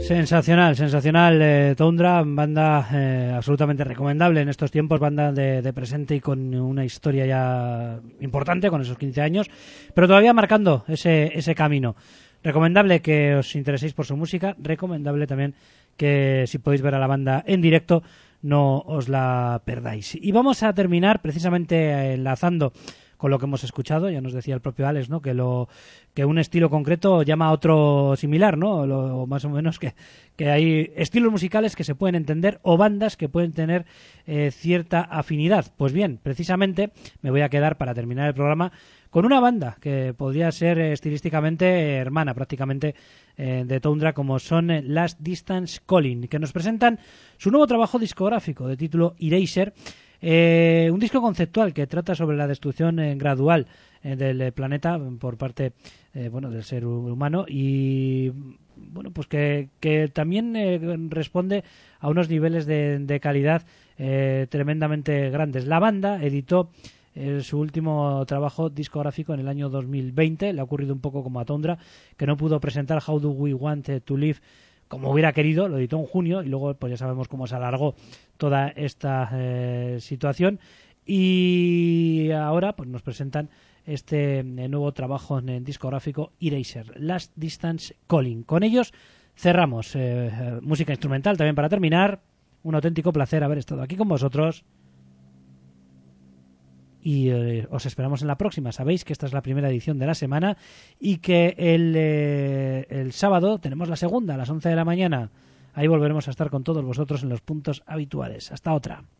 Sensacional, sensacional. Tundra, banda absolutamente recomendable en estos tiempos, banda de presente y con una historia ya importante, con esos 15 años, pero todavía marcando ese camino. Recomendable que os intereséis por su música, recomendable también que si podéis ver a la banda en directo no os la perdáis. Y vamos a terminar precisamente enlazando con lo que hemos escuchado. Ya nos decía el propio Alex, ¿no? Que un estilo concreto llama a otro similar, ¿no? Más o menos que hay estilos musicales que se pueden entender o bandas que pueden tener cierta afinidad. Pues bien, precisamente me voy a quedar para terminar el programa con una banda que podría ser estilísticamente hermana prácticamente de Tundra, como son Last Distance Calling, que nos presentan su nuevo trabajo discográfico de título Eraser. Un disco conceptual que trata sobre la destrucción gradual del planeta por parte del ser humano y bueno, pues que también responde a unos niveles de calidad tremendamente grandes. La banda editó su último trabajo discográfico en el año 2020. Le ha ocurrido un poco como a Tundra, que no pudo presentar How Do We Want to Live como hubiera querido. Lo editó en junio y luego pues ya sabemos cómo se alargó toda esta situación, y ahora pues nos presentan este nuevo trabajo en discográfico Eraser, Last Distance Calling. Con ellos cerramos. Música instrumental también para terminar. Un auténtico placer haber estado aquí con vosotros y os esperamos en la próxima. Sabéis que esta es la primera edición de la semana y que el sábado tenemos la segunda a las 11 de la mañana. Ahí volveremos a estar con todos vosotros en los puntos habituales. Hasta otra.